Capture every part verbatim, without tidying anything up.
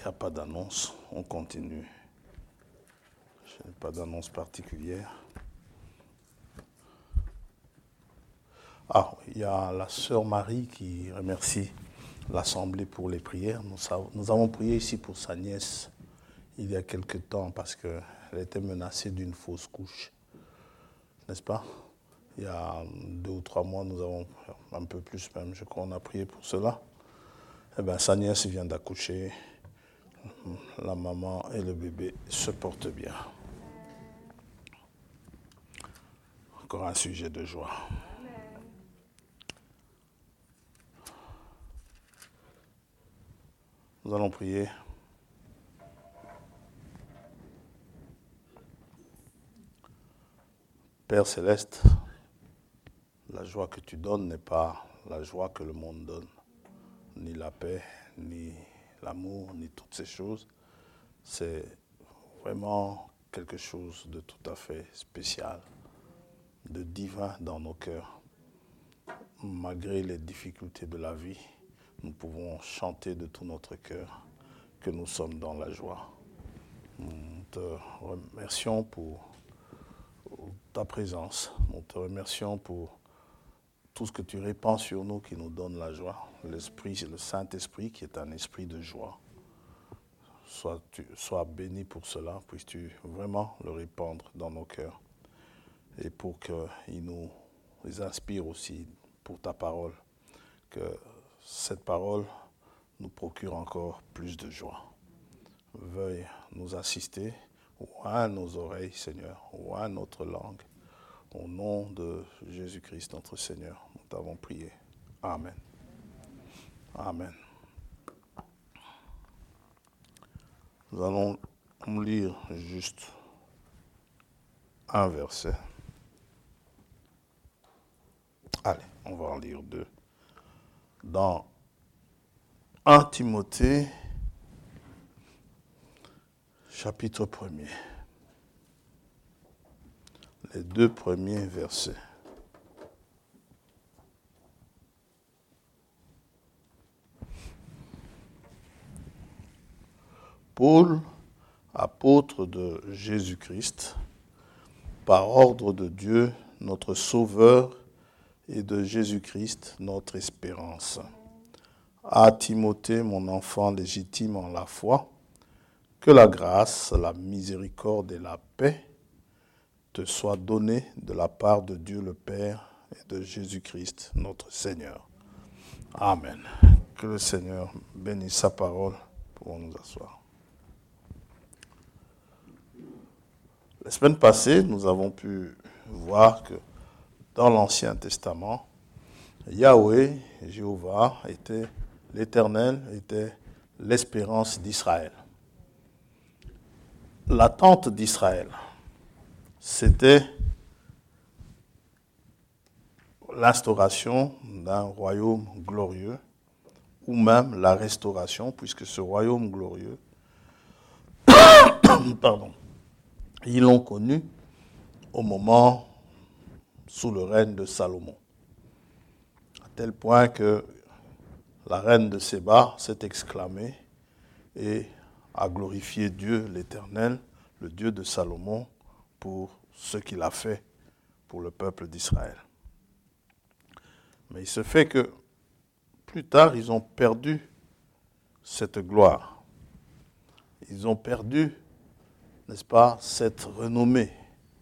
n'y a pas d'annonce, on continue. Je n'ai pas d'annonce particulière. Ah, il y a la sœur Marie qui remercie l'Assemblée pour les prières. Nous, nous avons prié ici pour sa nièce il y a quelque temps parce qu'elle était menacée d'une fausse couche. N'est-ce pas? Il y a deux ou trois mois, nous avons, un peu plus même, je crois, on a prié pour cela. Eh bien, sa nièce vient d'accoucher. La maman et le bébé se portent bien. Encore un sujet de joie. Nous allons prier. Père céleste, la joie que tu donnes n'est pas la joie que le monde donne, ni la paix, ni l'amour, ni toutes ces choses. C'est vraiment quelque chose de tout à fait spécial, de divin dans nos cœurs. Malgré les difficultés de la vie, nous pouvons chanter de tout notre cœur que nous sommes dans la joie. Nous te remercions pour ta présence. Nous te remercions pour tout ce que tu répands sur nous qui nous donne la joie. L'Esprit, c'est le Saint-Esprit qui est un esprit de joie. Sois, tu, sois béni pour cela, puisses-tu vraiment le répandre dans nos cœurs. Et pour qu'il nous inspire aussi pour ta parole, que cette parole nous procure encore plus de joie. Veuille nous assister, ouvre nos oreilles, Seigneur, ouvre notre langue. Au nom de Jésus-Christ, notre Seigneur, nous t'avons prié. Amen. Amen. Nous allons lire juste un verset. Allez, on va en lire deux. Dans un Timothée, chapitre premier. Les deux premiers versets. Paul, apôtre de Jésus-Christ, par ordre de Dieu, notre Sauveur, et de Jésus-Christ, notre espérance. À Timothée, mon enfant légitime en la foi, que la grâce, la miséricorde et la paix te soient données de la part de Dieu le Père et de Jésus-Christ, notre Seigneur. Amen. Que le Seigneur bénisse sa parole. Pour nous asseoir. La semaine passée, nous avons pu voir que dans l'Ancien Testament, Yahweh, Jéhovah, était l'Éternel, était l'espérance d'Israël. L'attente d'Israël, c'était l'instauration d'un royaume glorieux, ou même la restauration, puisque ce royaume glorieux, pardon, ils l'ont connu au moment sous le règne de Salomon, à tel point que la reine de Séba s'est exclamée et a glorifié Dieu l'Éternel, le Dieu de Salomon, pour ce qu'il a fait pour le peuple d'Israël. Mais il se fait que plus tard, ils ont perdu cette gloire. Ils ont perdu, n'est-ce pas, cette renommée.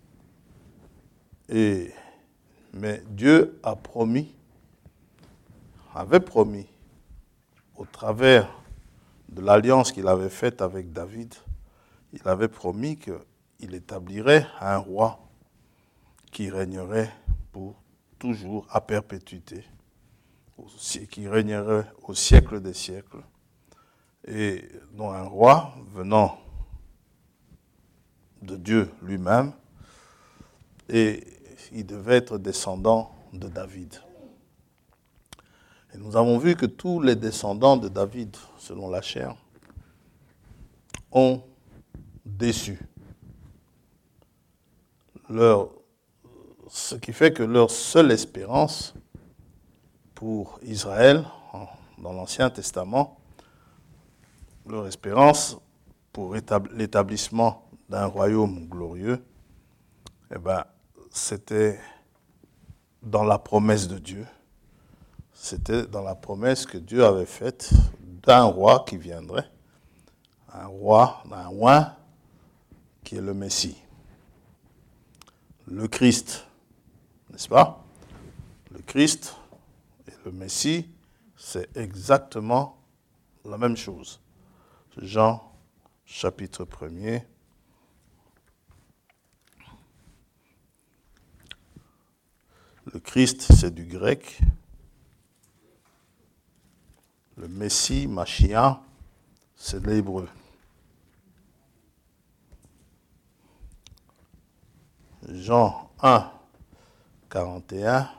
Et, mais Dieu a promis, avait promis, au travers de l'alliance qu'il avait faite avec David, il avait promis qu'il établirait un roi qui régnerait pour toujours à perpétuité, qui régnerait au siècle des siècles, et dont un roi venant de Dieu lui-même, et il devait être descendant de David. Et nous avons vu que tous les descendants de David, selon la chair, ont déçu. Leur, ce qui fait que leur seule espérance pour Israël, dans l'Ancien Testament, leur espérance pour l'établissement d'un royaume glorieux, eh ben, c'était dans la promesse de Dieu. C'était dans la promesse que Dieu avait faite d'un roi qui viendrait, un roi, un roi qui est le Messie, le Christ, n'est-ce pas? Le Christ et le Messie, c'est exactement la même chose. Jean, chapitre premier. Le Christ, c'est du grec. Le Messie, Mashiach, c'est de l'hébreu. Jean un, quarante et un.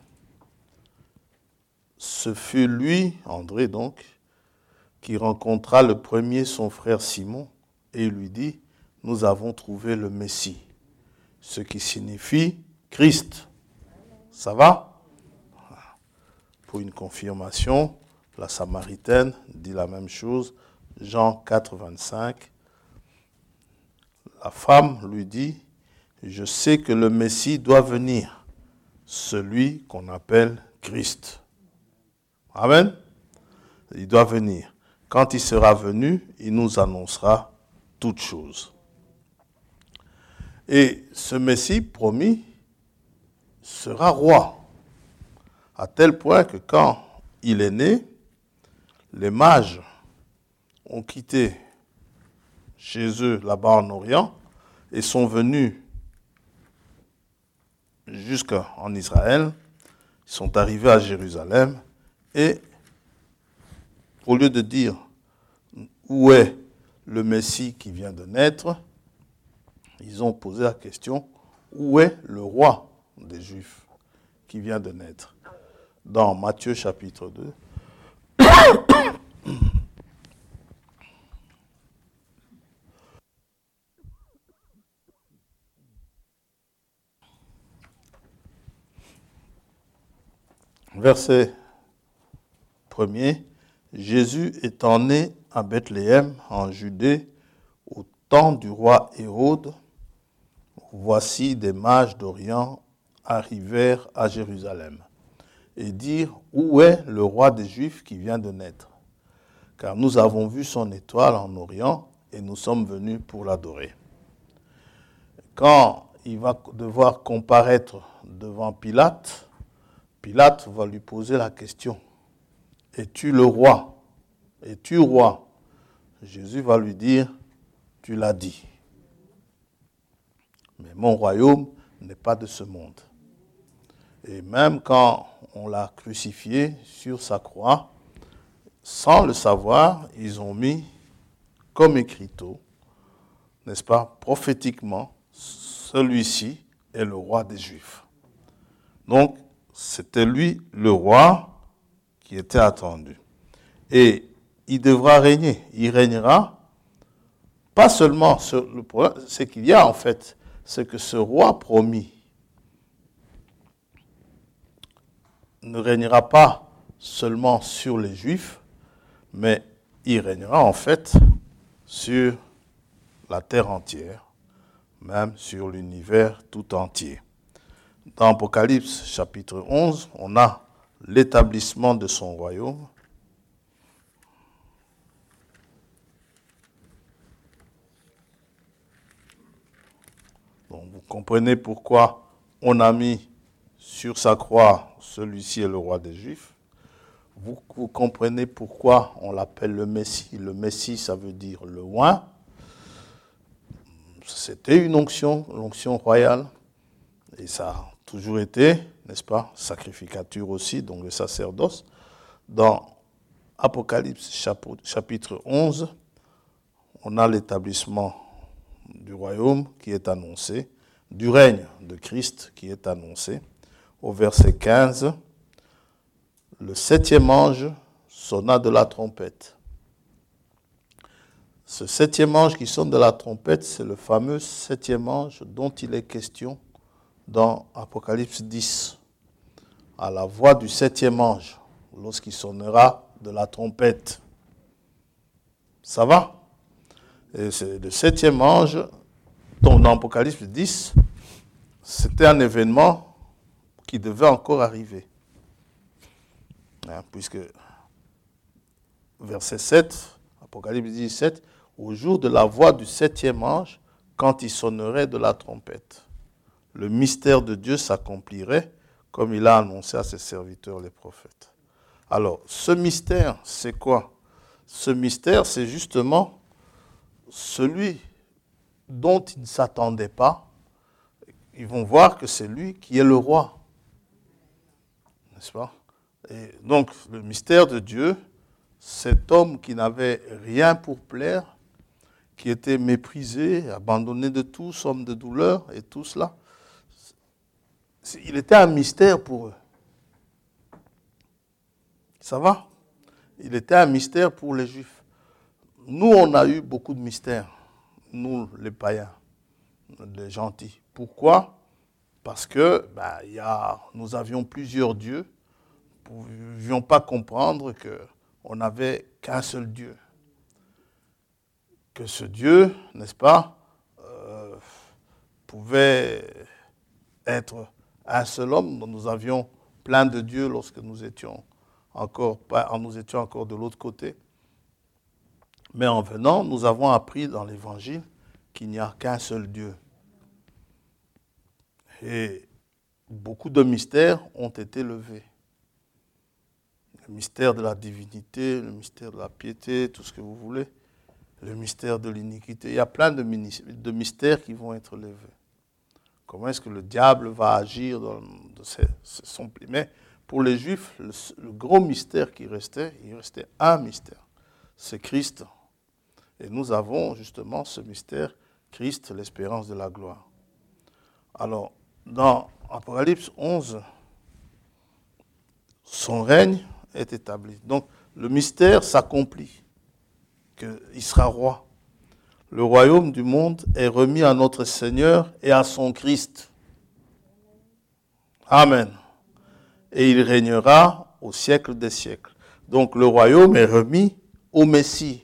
Ce fut lui, André donc, qui rencontra le premier son frère Simon et lui dit, nous avons trouvé le Messie, ce qui signifie Christ. Ça va? Pour une confirmation, la Samaritaine dit la même chose, Jean quatre, vingt-cinq. La femme lui dit, je sais que le Messie doit venir, celui qu'on appelle Christ. Amen. Il doit venir. Quand il sera venu, il nous annoncera toutes choses. Et ce Messie promis sera roi, à tel point que quand il est né, les mages ont quitté chez eux là-bas en Orient et sont venus jusqu'en Israël. Ils sont arrivés à Jérusalem et au lieu de dire où est le Messie qui vient de naître, ils ont posé la question, où est le roi des Juifs qui vient de naître? Dans Matthieu chapitre deux, verset premier, Jésus étant né à Bethléem, en Judée, au temps du roi Hérode, voici des mages d'Orient arrivèrent à Jérusalem et dirent, où est le roi des Juifs qui vient de naître? Car nous avons vu son étoile en Orient et nous sommes venus pour l'adorer. Quand il va devoir comparaître devant Pilate, Pilate va lui poser la question, es-tu le roi? Es-tu roi? Jésus va lui dire, tu l'as dit. Mais mon royaume n'est pas de ce monde. Et même quand on l'a crucifié sur sa croix, sans le savoir, ils ont mis comme écriteau, n'est-ce pas, prophétiquement, celui-ci est le roi des Juifs. Donc, c'était lui le roi qui était attendu. Et il devra régner. Il régnera pas seulement sur le problème, c'est qu'il y a en fait, c'est que ce roi promis ne régnera pas seulement sur les Juifs, mais il régnera en fait sur la terre entière, même sur l'univers tout entier. Dans Apocalypse chapitre onze, on a l'établissement de son royaume. Donc vous comprenez pourquoi on a mis sur sa croix, celui-ci est le roi des Juifs. Vous, vous comprenez pourquoi on l'appelle le Messie. Le Messie, ça veut dire le oint. C'était une onction, l'onction royale. Et ça a toujours été, n'est-ce pas, sacrificature aussi, donc le sacerdoce. Dans Apocalypse chapitre onze, on a l'établissement du royaume qui est annoncé, du règne de Christ qui est annoncé. Au verset quinze, le septième ange sonna de la trompette. Ce septième ange qui sonne de la trompette, c'est le fameux septième ange dont il est question dans Apocalypse dix. À la voix du septième ange, lorsqu'il sonnera de la trompette. Ça va? Et c'est le septième ange, dans Apocalypse dix, c'était un événement qui devait encore arriver. Hein, puisque, verset sept, Apocalypse dix-sept, au jour de la voix du septième ange, quand il sonnerait de la trompette, le mystère de Dieu s'accomplirait comme il a annoncé à ses serviteurs les prophètes. Alors, ce mystère, c'est quoi? Ce mystère, c'est justement celui dont ils ne s'attendaient pas. Ils vont voir que c'est lui qui est le roi. N'est-ce pas? Et donc, le mystère de Dieu, cet homme qui n'avait rien pour plaire, qui était méprisé, abandonné de tous, homme de douleur et tout cela, il était un mystère pour eux. Ça va? Il était un mystère pour les Juifs. Nous, on a eu beaucoup de mystères. Nous, les païens, les gentils. Pourquoi? Parce que ben, y a, nous avions plusieurs dieux. Nous ne pouvions pas comprendre qu'on n'avait qu'un seul Dieu. Que ce Dieu, n'est-ce pas, euh, pouvait être un seul homme. Nous avions plein de dieux lorsque nous étions encore, pas, nous étions encore de l'autre côté. Mais en venant, nous avons appris dans l'Évangile qu'il n'y a qu'un seul Dieu. Et beaucoup de mystères ont été levés. Le mystère de la divinité, le mystère de la piété, tout ce que vous voulez, le mystère de l'iniquité. Il y a plein de, de mystères qui vont être levés. Comment est-ce que le diable va agir dans ses, son pli. Mais pour les Juifs, le, le gros mystère qui restait, il restait un mystère. C'est Christ. Et nous avons justement ce mystère, Christ, l'espérance de la gloire. Alors, dans Apocalypse onze, son règne est établi. Donc, le mystère s'accomplit, qu'il sera roi. Le royaume du monde est remis à notre Seigneur et à son Christ. Amen. Et il régnera au siècle des siècles. Donc, le royaume est remis au Messie.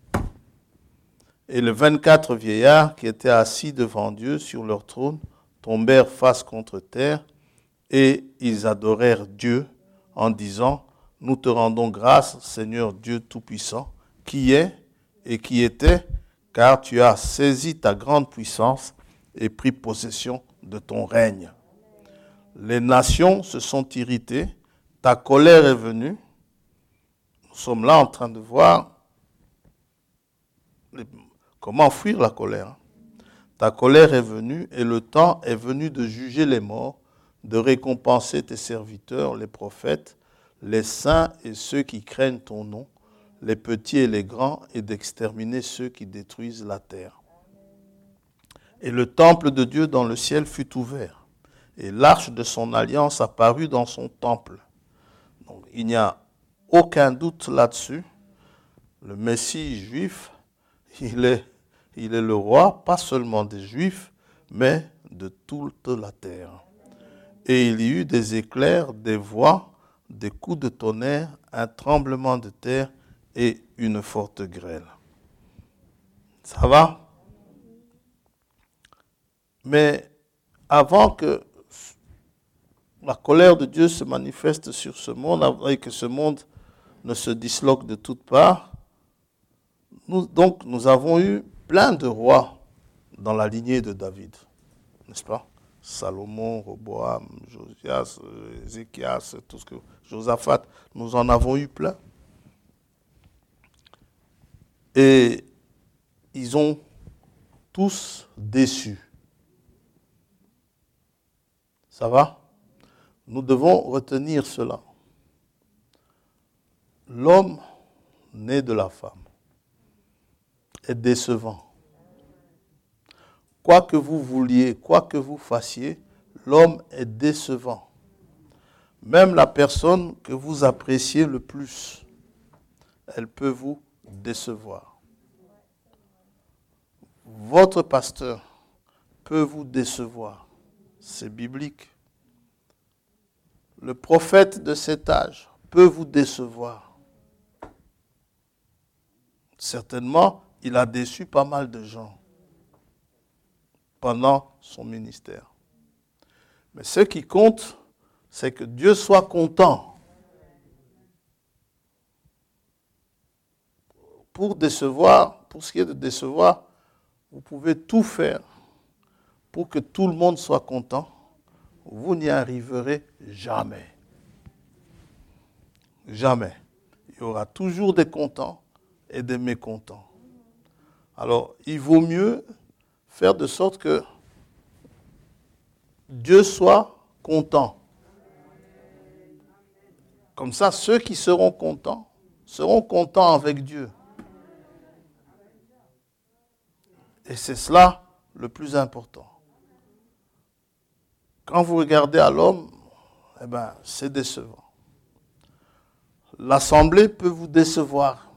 Et les vingt-quatre vieillards qui étaient assis devant Dieu sur leur trône tombèrent face contre terre et ils adorèrent Dieu en disant « Nous te rendons grâce, Seigneur Dieu Tout-Puissant, qui est et qui était, car tu as saisi ta grande puissance et pris possession de ton règne. Les nations se sont irritées, ta colère est venue. » Nous sommes là en train de voir les comment fuir la colère? Ta colère est venue et le temps est venu de juger les morts, de récompenser tes serviteurs, les prophètes, les saints et ceux qui craignent ton nom, les petits et les grands, et d'exterminer ceux qui détruisent la terre. Et le temple de Dieu dans le ciel fut ouvert, et l'arche de son alliance apparut dans son temple. Donc, il n'y a aucun doute là-dessus. Le Messie juif, il est Il est le roi, pas seulement des Juifs, mais de toute la terre. Et il y eut des éclairs, des voix, des coups de tonnerre, un tremblement de terre et une forte grêle. Ça va? Mais avant que la colère de Dieu se manifeste sur ce monde, et que ce monde ne se disloque de toutes parts, nous, donc nous avons eu plein de rois dans la lignée de David, n'est-ce pas? Salomon, Roboam, Josias, Ézéchias, tout ce que Josaphat, nous en avons eu plein. Et ils ont tous déçu. Ça va? Nous devons retenir cela. L'homme né de la femme est décevant. Quoi que vous vouliez, quoi que vous fassiez, l'homme est décevant. Même la personne que vous appréciez le plus, elle peut vous décevoir. Votre pasteur peut vous décevoir. C'est biblique. Le prophète de cet âge peut vous décevoir. Certainement, il a déçu pas mal de gens pendant son ministère. Mais ce qui compte, c'est que Dieu soit content. Pour décevoir, pour ce qui est de décevoir, vous pouvez tout faire pour que tout le monde soit content. Vous n'y arriverez jamais. Jamais. Il y aura toujours des contents et des mécontents. Alors, il vaut mieux faire de sorte que Dieu soit content. Comme ça, ceux qui seront contents seront contents avec Dieu. Et c'est cela le plus important. Quand vous regardez à l'homme, eh ben, c'est décevant. L'assemblée peut vous décevoir.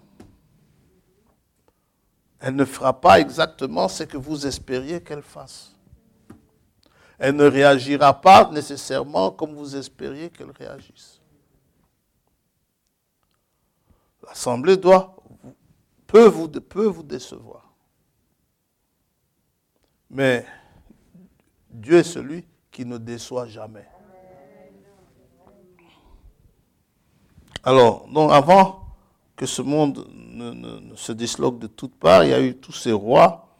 Elle ne fera pas exactement ce que vous espériez qu'elle fasse. Elle ne réagira pas nécessairement comme vous espériez qu'elle réagisse. L'assemblée doit, peut vous, peut vous décevoir. Mais Dieu est celui qui ne déçoit jamais. Alors, donc avant que ce monde ne, ne, ne se disloque de toutes parts, il y a eu tous ces rois,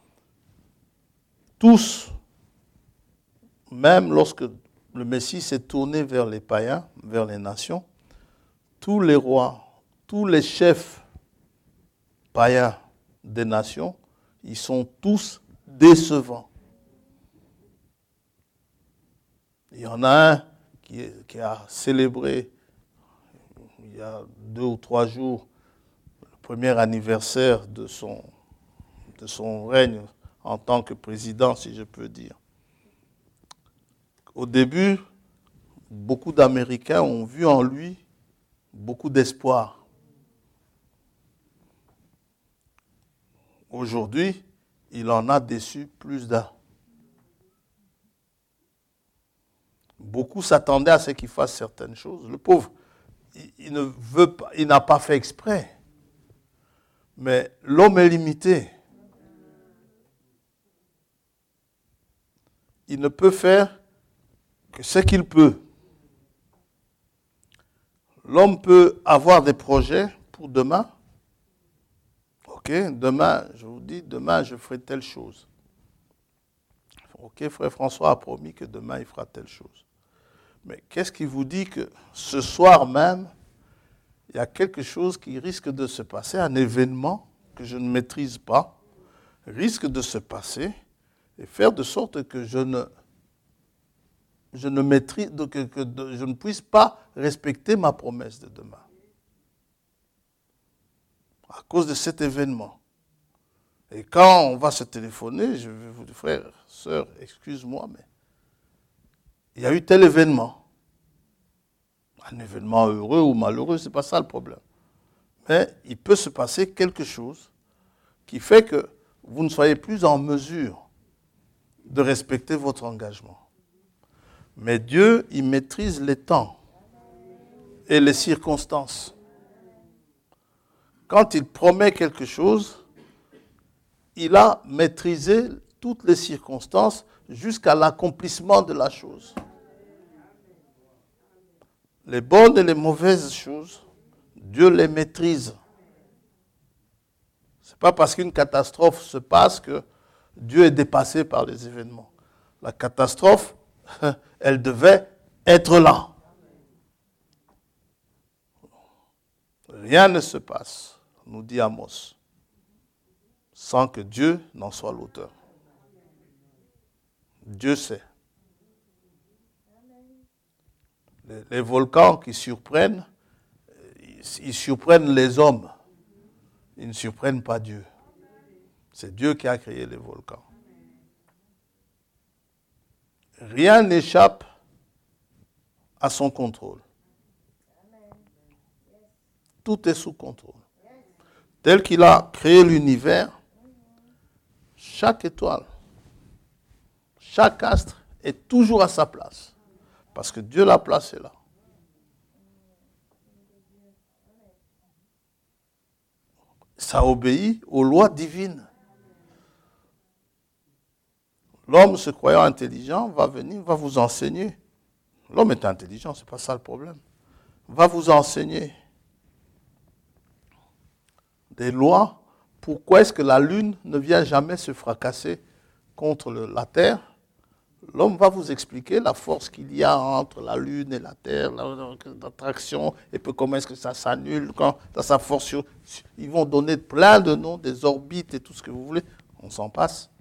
tous, même lorsque le Messie s'est tourné vers les païens, vers les nations, tous les rois, tous les chefs païens des nations, ils sont tous décevants. Il y en a un qui, est, qui a célébré il y a deux ou trois jours le premier anniversaire de son, de son règne en tant que président, si je peux dire. Au début, beaucoup d'Américains ont vu en lui beaucoup d'espoir. Aujourd'hui, il en a déçu plus d'un. Beaucoup s'attendaient à ce qu'il fasse certaines choses. Le pauvre, il, il ne veut pas, il n'a pas fait exprès. Mais l'homme est limité. Il ne peut faire que ce qu'il peut. L'homme peut avoir des projets pour demain. Ok, demain, je vous dis, demain, je ferai telle chose. Ok, frère François a promis que demain, il fera telle chose. Mais qu'est-ce qui vous dit que ce soir même, il y a quelque chose qui risque de se passer, un événement que je ne maîtrise pas, risque de se passer et faire de sorte que je ne, je ne maîtrise, que, que de, je ne puisse pas respecter ma promesse de demain. À cause de cet événement. Et quand on va se téléphoner, je vais vous dire, frère, sœur, excuse-moi, mais il y a eu tel événement. Un événement heureux ou malheureux, ce n'est pas ça le problème. Mais il peut se passer quelque chose qui fait que vous ne soyez plus en mesure de respecter votre engagement. Mais Dieu, il maîtrise les temps et les circonstances. Quand il promet quelque chose, il a maîtrisé toutes les circonstances jusqu'à l'accomplissement de la chose. Les bonnes et les mauvaises choses, Dieu les maîtrise. Ce n'est pas parce qu'une catastrophe se passe que Dieu est dépassé par les événements. La catastrophe, elle devait être là. Rien ne se passe, nous dit Amos, sans que Dieu n'en soit l'auteur. Dieu sait. Les, les volcans qui surprennent, ils surprennent les hommes. Ils ne surprennent pas Dieu. C'est Dieu qui a créé les volcans. Rien n'échappe à son contrôle. Tout est sous contrôle. Tel qu'il a créé l'univers, chaque étoile, chaque astre est toujours à sa place. Parce que Dieu l'a placé là. ça obéit aux lois divines. L'homme se croyant intelligent va venir, va vous enseigner. L'homme est intelligent, ce n'est pas ça le problème. Va vous enseigner des lois. Pourquoi est-ce que la lune ne vient jamais se fracasser contre le, la terre? L'homme va vous expliquer la force qu'il y a entre la lune et la terre, l'attraction, et puis comment est-ce que ça s'annule, quand ça sa force sur... Ils vont donner plein de noms, des orbites et tout ce que vous voulez. On s'en passe.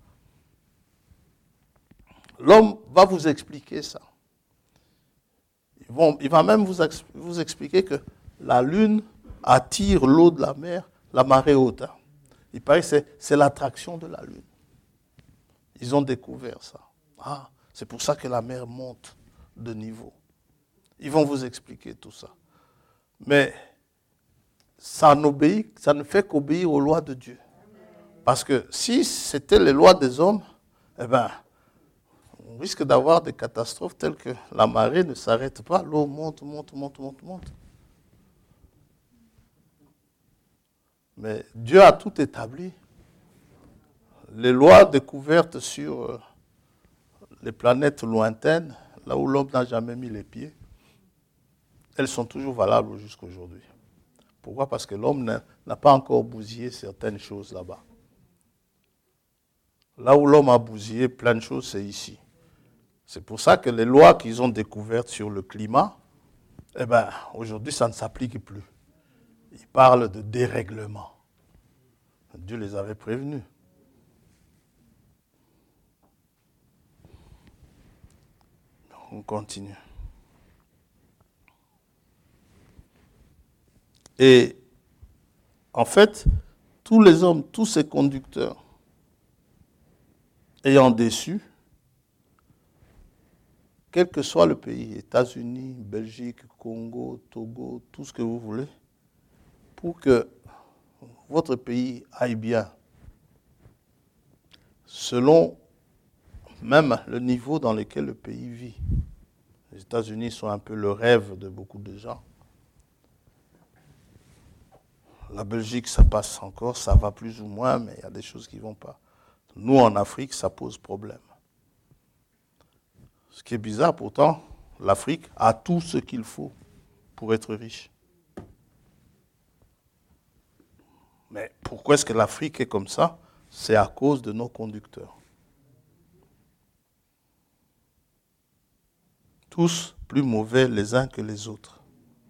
L'homme va vous expliquer ça. Ils vont, il va même vous, vous expliquer que la lune attire l'eau de la mer, la marée haute. Hein. Il paraît que c'est, c'est l'attraction de la lune. Ils ont découvert ça. Ah, c'est pour ça que la mer monte de niveau. Ils vont vous expliquer tout ça. Mais ça n'obéit, ça ne fait qu'obéir aux lois de Dieu. Parce que si c'était les lois des hommes, eh bien, on risque d'avoir des catastrophes telles que la marée ne s'arrête pas, l'eau monte, monte, monte, monte, monte. Mais Dieu a tout établi. Les lois découvertes sur les planètes lointaines, là où l'homme n'a jamais mis les pieds, elles sont toujours valables jusqu'à aujourd'hui. Pourquoi? Parce que l'homme n'a, n'a pas encore bousillé certaines choses là-bas. Là où l'homme a bousillé plein de choses, c'est ici. C'est pour ça que les lois qu'ils ont découvertes sur le climat, eh ben, aujourd'hui, ça ne s'applique plus. Ils parlent de dérèglement. Dieu les avait prévenus. On continue. Et en fait, tous les hommes, tous ces conducteurs ayant déçu, quel que soit le pays, États-Unis, Belgique, Congo, Togo, tout ce que vous voulez, pour que votre pays aille bien, selon même le niveau dans lequel le pays vit. Les États-Unis sont un peu le rêve de beaucoup de gens. La Belgique, ça passe encore, ça va plus ou moins, mais il y a des choses qui ne vont pas. Nous, en Afrique, ça pose problème. Ce qui est bizarre, pourtant, l'Afrique a tout ce qu'il faut pour être riche. Mais pourquoi est-ce que l'Afrique est comme ça? C'est à cause de nos conducteurs. Tous plus mauvais les uns que les autres.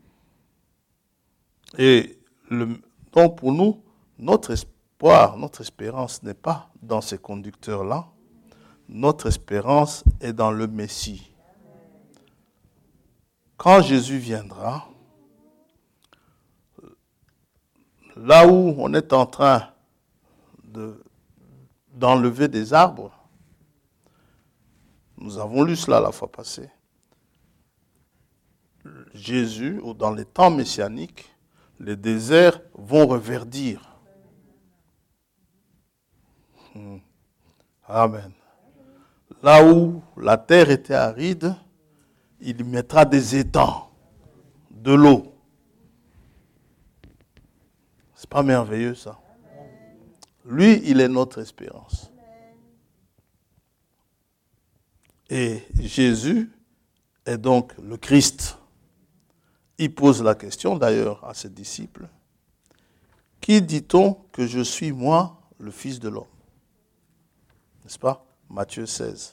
Et le, donc pour nous, notre espoir, notre espérance n'est pas dans ces conducteurs-là. Notre espérance est dans le Messie. Quand Jésus viendra, là où on est en train de, d'enlever des arbres, nous avons lu cela la fois passée, Jésus, ou dans les temps messianiques, les déserts vont reverdir. Amen. Là où la terre était aride, il mettra des étangs, de l'eau. C'est pas merveilleux ça? Lui, il est notre espérance. Et Jésus est donc le Christ. Il pose la question d'ailleurs à ses disciples. Qui dit-on que je suis moi, le Fils de l'homme? N'est-ce pas? Matthieu seize.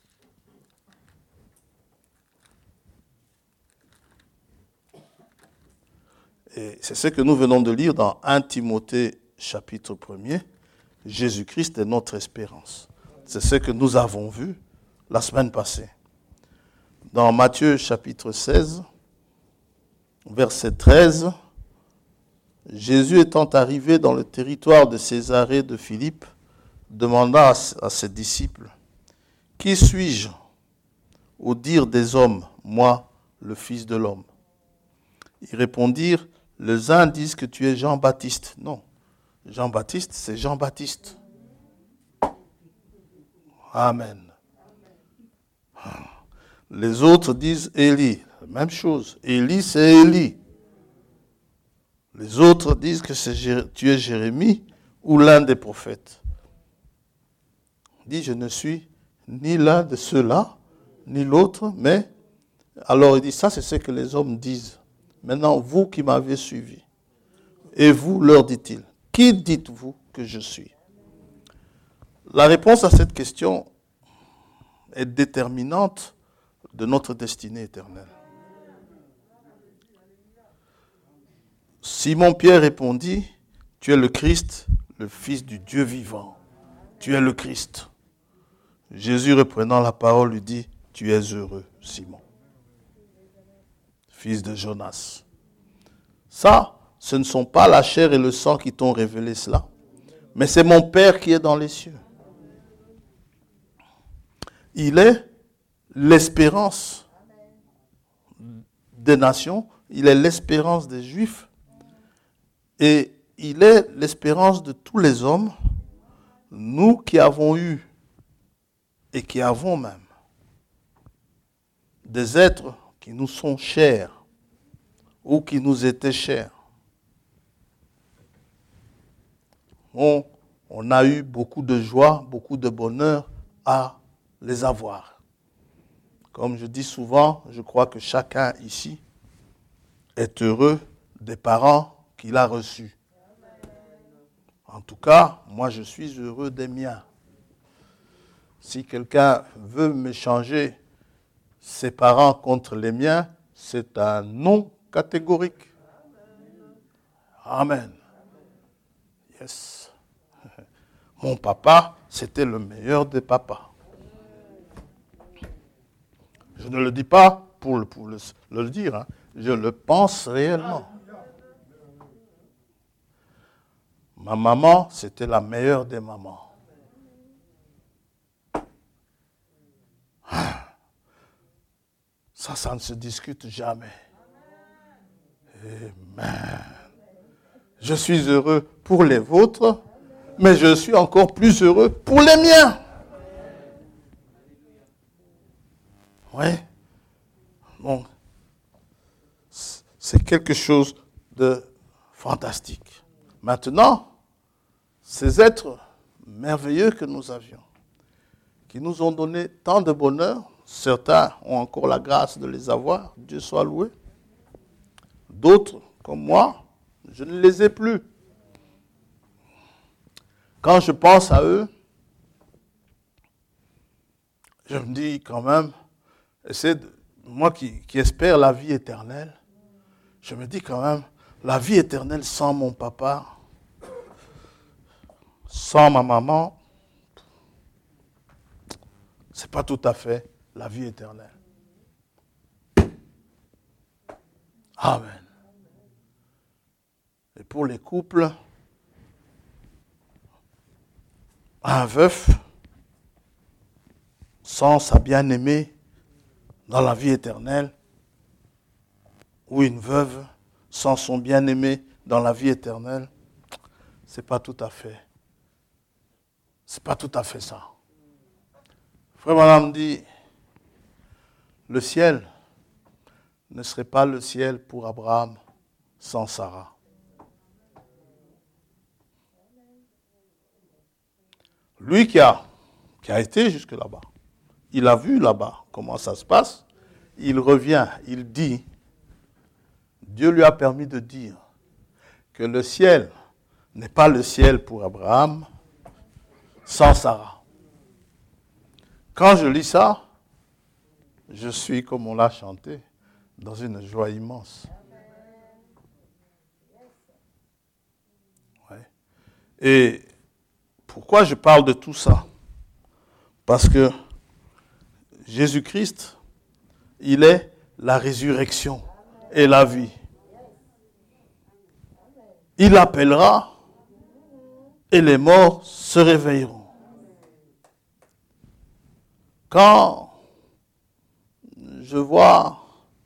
Et c'est ce que nous venons de lire dans premier Timothée chapitre premier. Jésus-Christ est notre espérance. C'est ce que nous avons vu la semaine passée. Dans Matthieu chapitre seize, verset treize, Jésus étant arrivé dans le territoire de Césarée de Philippe, demanda à ses disciples, « Qui suis-je au dire des hommes, moi, le Fils de l'homme ?» Ils répondirent, « Les uns disent que tu es Jean-Baptiste. » Non, Jean-Baptiste, c'est Jean-Baptiste. Amen. Les autres disent Élie. Même chose. Élie, c'est Élie. Les autres disent que c'est, tu es Jérémie ou l'un des prophètes. Il dit, je ne suis ni l'un de ceux-là, ni l'autre, mais... Alors il dit, ça c'est ce que les hommes disent. Maintenant, vous qui m'avez suivi, et vous, leur dit-il, qui dites-vous que je suis? La réponse à cette question est déterminante de notre destinée éternelle. Simon-Pierre répondit, tu es le Christ, le Fils du Dieu vivant. Tu es le Christ. Jésus, reprenant la parole, lui dit, tu es heureux, Simon, fils de Jonas. Ça, ce ne sont pas la chair et le sang qui t'ont révélé cela, mais c'est mon Père qui est dans les cieux. Il est l'espérance des nations, il est l'espérance des Juifs, et il est l'espérance de tous les hommes, nous qui avons eu et qui avons même des êtres qui nous sont chers ou qui nous étaient chers. On, on a eu beaucoup de joie, beaucoup de bonheur à les avoir. Comme je dis souvent, je crois que chacun ici est heureux des parents qu'il a reçus. En tout cas, moi je suis heureux des miens. Si quelqu'un veut m'échanger ses parents contre les miens, c'est un non catégorique. Amen. Yes. Mon papa, c'était le meilleur des papas. Je ne le dis pas pour le, pour le, le dire, hein. Je le pense réellement. Ma maman, c'était la meilleure des mamans. Ça, ça ne se discute jamais. Amen. Je suis heureux pour les vôtres, mais je suis encore plus heureux pour les miens. Oui. Bon. C'est quelque chose de fantastique. Maintenant, ces êtres merveilleux que nous avions, qui nous ont donné tant de bonheur, certains ont encore la grâce de les avoir, Dieu soit loué. D'autres, comme moi, je ne les ai plus. Quand je pense à eux, je me dis quand même, c'est moi qui, qui espère la vie éternelle, je me dis quand même, la vie éternelle sans mon papa, sans ma maman, c'est pas tout à fait la vie éternelle. Amen. Et pour les couples, un veuf sans sa bien-aimée dans la vie éternelle, ou une veuve sans son bien-aimé dans la vie éternelle, c'est pas tout à fait. C'est pas tout à fait ça. Frère Madame dit, le ciel ne serait pas le ciel pour Abraham sans Sarah. Lui qui a, qui a été jusque là-bas, il a vu là-bas comment ça se passe, il revient, il dit, Dieu lui a permis de dire que le ciel n'est pas le ciel pour Abraham sans Sarah. Quand je lis ça, je suis, comme on l'a chanté, dans une joie immense. Ouais. Et pourquoi je parle de tout ça? Parce que Jésus-Christ, il est la résurrection et la vie. Il appellera et les morts se réveilleront. Quand je vois,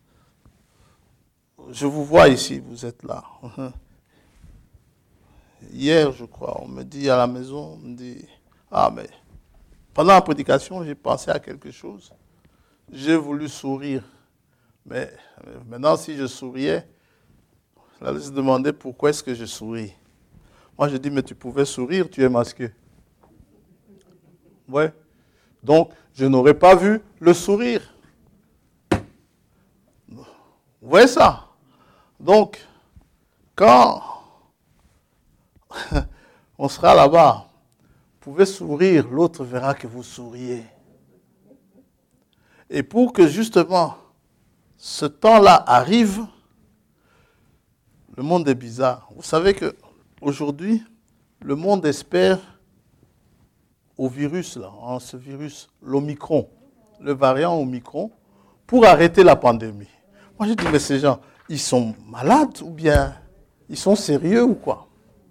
je vous vois ici, vous êtes là. Hier, je crois, on me dit à la maison, on me dit, ah mais, pendant la prédication, j'ai pensé à quelque chose. J'ai voulu sourire. Mais maintenant, si je souriais, Là, il se demandait pourquoi est-ce que je souris. Moi, je dis, mais tu pouvais sourire, tu es masqué. Ouais. Donc, je n'aurais pas vu le sourire. Vous voyez ça? Donc, quand on sera là-bas, vous pouvez sourire, l'autre verra que vous souriez. Et pour que justement ce temps-là arrive, le monde est bizarre. Vous savez qu'aujourd'hui, le monde espère au virus, là, en ce virus, l'Omicron, le variant Omicron, pour arrêter la pandémie. Moi, je dis, mais ces gens, ils sont malades ou bien ils sont sérieux ou quoi?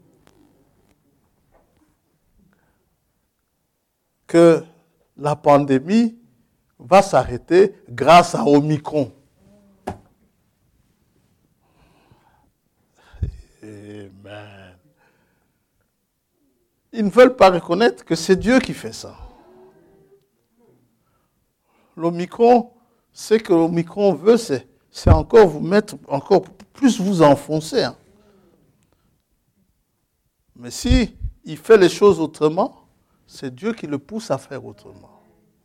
Que la pandémie va s'arrêter grâce à Omicron. Amen. Ils ne veulent pas reconnaître que c'est Dieu qui fait ça. L'Omicron, ce que l'Omicron veut, c'est, c'est encore vous mettre, encore plus vous enfoncer. Hein. Mais si il fait les choses autrement, c'est Dieu qui le pousse à faire autrement.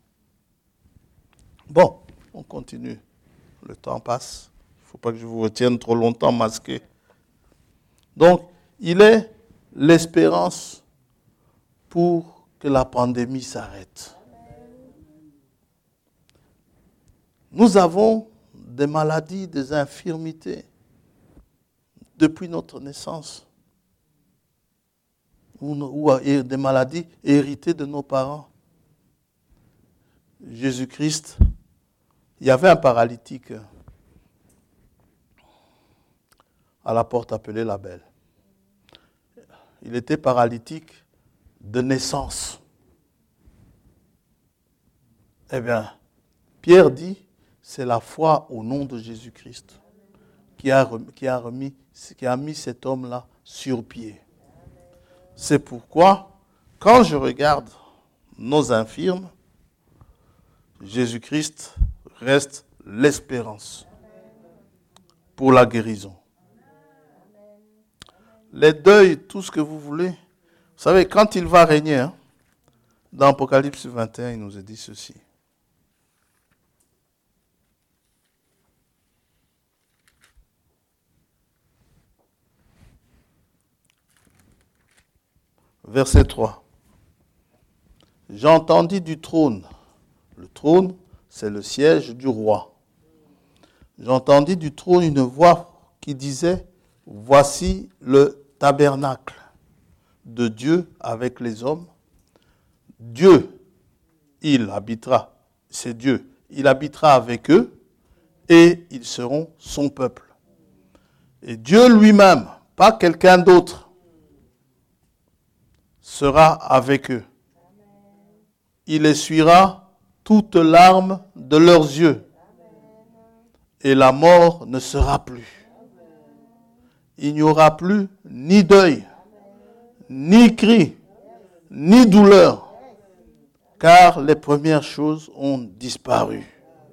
Bon, on continue. Le temps passe. Il ne faut pas que je vous retienne trop longtemps masqué. Donc, il est l'espérance pour que la pandémie s'arrête. Nous avons des maladies, des infirmités depuis notre naissance. Ou, ou des maladies héritées de nos parents. Jésus-Christ, il y avait un paralytique à la porte appelée la Belle. Il était paralytique de naissance. Eh bien, Pierre dit, c'est la foi au nom de Jésus-Christ qui a, qui a, remis, qui a mis cet homme-là sur pied. C'est pourquoi, quand je regarde nos infirmes, Jésus-Christ reste l'espérance pour la guérison. Les deuils, tout ce que vous voulez. Vous savez, quand il va régner, hein, dans Apocalypse vingt et un, il nous a dit ceci. Verset trois. J'entendis du trône. Le trône, c'est le siège du roi. J'entendis du trône une voix qui disait, voici le tabernacle de Dieu avec les hommes. Dieu, il habitera, c'est Dieu, il habitera avec eux et ils seront son peuple. Et Dieu lui-même, pas quelqu'un d'autre, sera avec eux. Il essuiera toute larme de leurs yeux et la mort ne sera plus. Il n'y aura plus ni deuil, ni cri, ni douleur, car les premières choses ont disparu.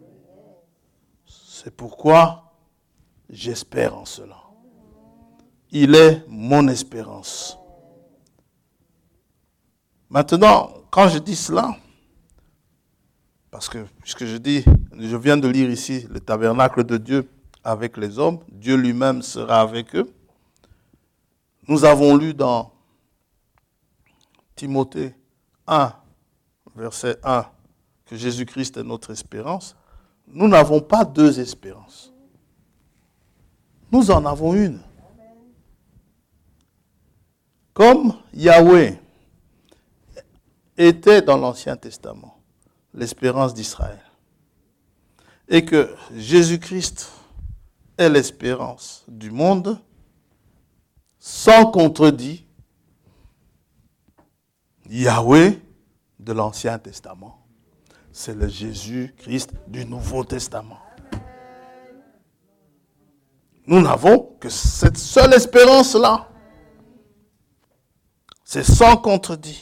C'est pourquoi j'espère en cela. Il est mon espérance. Maintenant, quand je dis cela, parce que puisque je dis, je viens de lire ici le tabernacle de Dieu avec les hommes, Dieu lui-même sera avec eux. Nous avons lu dans Timothée un, verset un, que Jésus-Christ est notre espérance. Nous n'avons pas deux espérances. Nous en avons une. Comme Yahweh était dans l'Ancien Testament, l'espérance d'Israël, et que Jésus-Christ est l'espérance du monde, sans contredit, Yahweh de l'Ancien Testament, c'est le Jésus-Christ du Nouveau Testament. Nous n'avons que cette seule espérance-là. C'est sans contredit.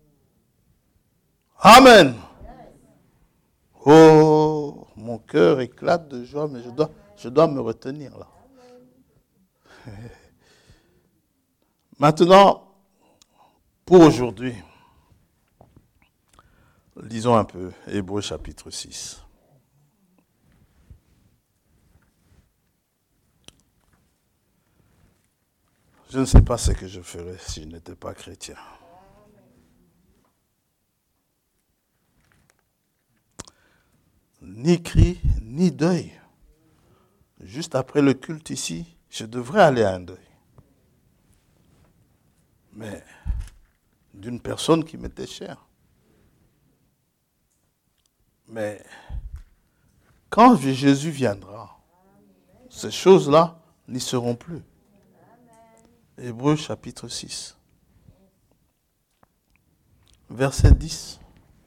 Amen. Oh, mon cœur éclate de joie, mais je dois, je dois me retenir là. Maintenant, pour aujourd'hui, lisons un peu Hébreux chapitre six. Je ne sais pas ce que je ferais si je n'étais pas chrétien. Ni cri, ni deuil. Juste après le culte ici, je devrais aller à un deuil. Mais d'une personne qui m'était chère. Mais quand Jésus viendra, ces choses-là n'y seront plus. Hébreux chapitre six, verset dix.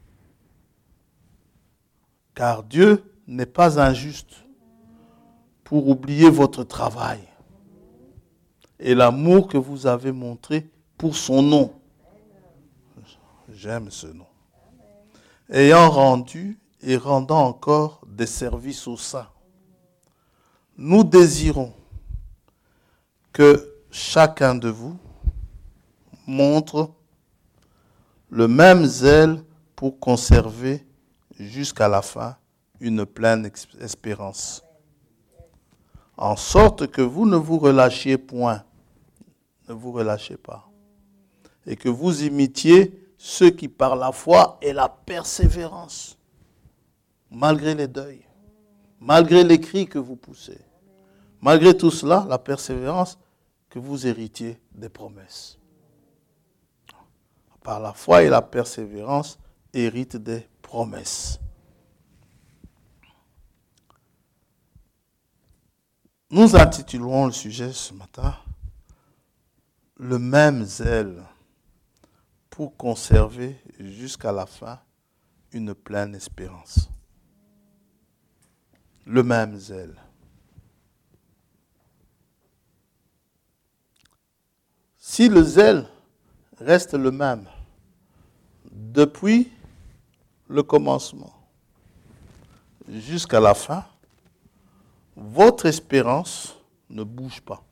Car Dieu n'est pas injuste pour oublier votre travail et l'amour que vous avez montré pour son nom. J'aime ce nom. Ayant rendu et rendant encore des services aux saints. Nous désirons que chacun de vous montre le même zèle pour conserver jusqu'à la fin une pleine espérance. En sorte que vous ne vous relâchiez point, ne vous relâchez pas, et que vous imitiez ceux qui par la foi et la persévérance, malgré les deuils, malgré les cris que vous poussez, malgré tout cela, la persévérance, que vous héritiez des promesses. Par la foi et la persévérance, hérite des promesses. Nous intitulons le sujet ce matin « Le même zèle pour conserver jusqu'à la fin une pleine espérance ». Le même zèle. Si le zèle reste le même depuis le commencement jusqu'à la fin, votre espérance ne bouge pas.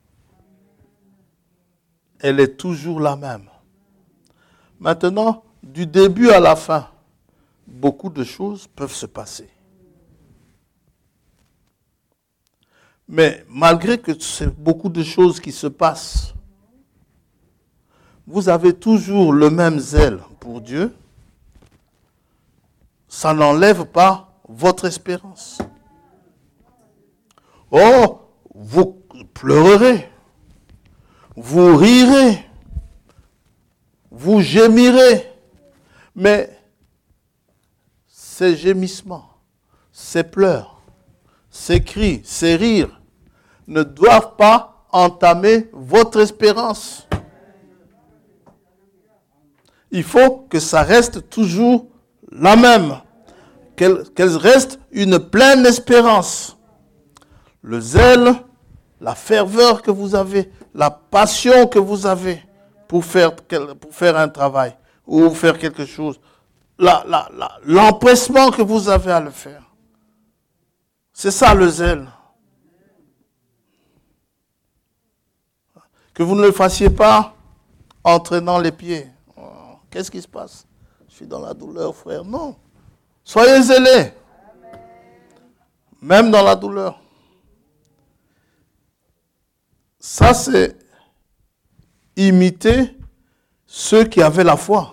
Elle est toujours la même. Maintenant, du début à la fin, beaucoup de choses peuvent se passer. Mais malgré que c'est beaucoup de choses qui se passent, vous avez toujours le même zèle pour Dieu, ça n'enlève pas votre espérance. Oh, vous pleurerez, vous rirez, vous gémirez, mais ces gémissements, ces pleurs, ces cris, ces rires ne doivent pas entamer votre espérance. Il faut que ça reste toujours la même, qu'elle, qu'elle reste une pleine espérance. Le zèle, la ferveur que vous avez, la passion que vous avez pour faire, pour faire un travail ou faire quelque chose, la, la, la, l'empressement que vous avez à le faire. C'est ça le zèle. Que vous ne le fassiez pas en traînant les pieds. Qu'est-ce qui se passe? Je suis dans la douleur, frère. Non. Soyez zélés. Même dans la douleur. Ça, c'est imiter ceux qui avaient la foi.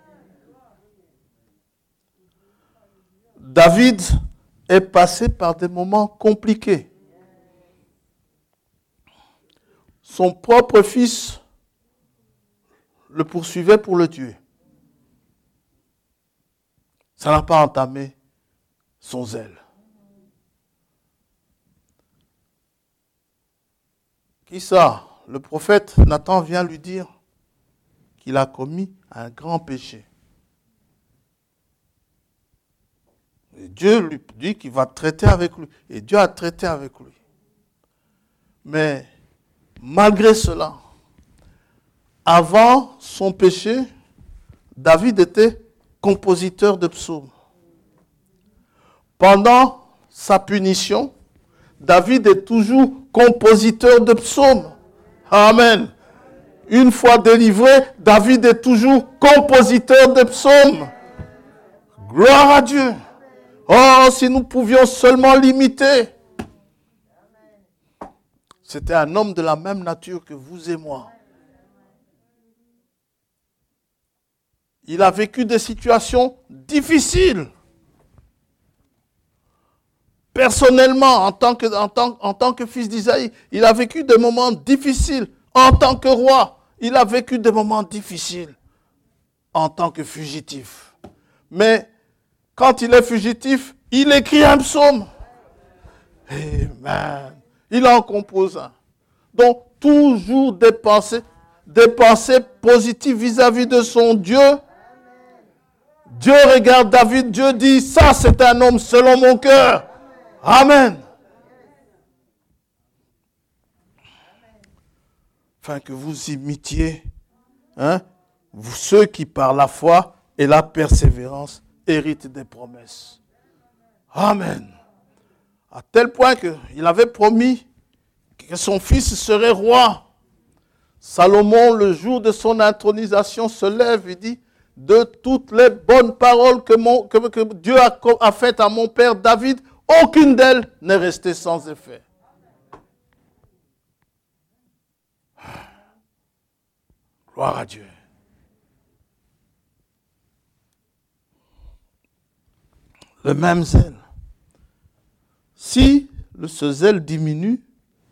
David est passé par des moments compliqués. Son propre fils le poursuivait pour le tuer. Ça n'a pas entamé son zèle. Qui ça? Le prophète Nathan vient lui dire qu'il a commis un grand péché. Et Dieu lui dit qu'il va traiter avec lui. Et Dieu a traité avec lui. Mais malgré cela, avant son péché, David était compositeur de psaumes. Pendant sa punition, David est toujours compositeur de psaumes. Amen. Une fois délivré, David est toujours compositeur de psaumes. Gloire à Dieu. Oh, si nous pouvions seulement l'imiter. C'était un homme de la même nature que vous et moi. Il a vécu des situations difficiles. Personnellement, en tant que, en tant, en tant que fils d'Isaïe, il a vécu des moments difficiles. En tant que roi, il a vécu des moments difficiles. En tant que fugitif. Mais quand il est fugitif, il écrit un psaume. Amen. Il en compose un. Donc, toujours des pensées, des pensées positives vis-à-vis de son Dieu. Dieu regarde David, Dieu dit, ça c'est un homme selon mon cœur. Amen. Afin que vous imitiez, hein, vous, ceux qui par la foi et la persévérance héritent des promesses. Amen. À tel point qu'il avait promis que son fils serait roi. Salomon, le jour de son intronisation, se lève et dit, de toutes les bonnes paroles que, mon, que, que Dieu a, a faites à mon père David, aucune d'elles n'est restée sans effet. Gloire à Dieu. Le même zèle. Si ce zèle diminue,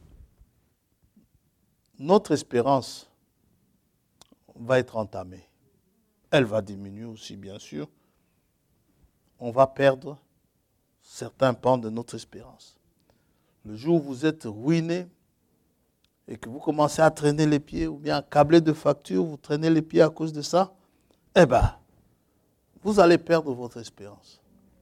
notre espérance va être entamée. Elle va diminuer aussi, bien sûr. On va perdre certains pans de notre espérance. Le jour où vous êtes ruiné et que vous commencez à traîner les pieds ou bien à câbler de factures, vous traînez les pieds à cause de ça, eh bien, vous allez perdre votre espérance.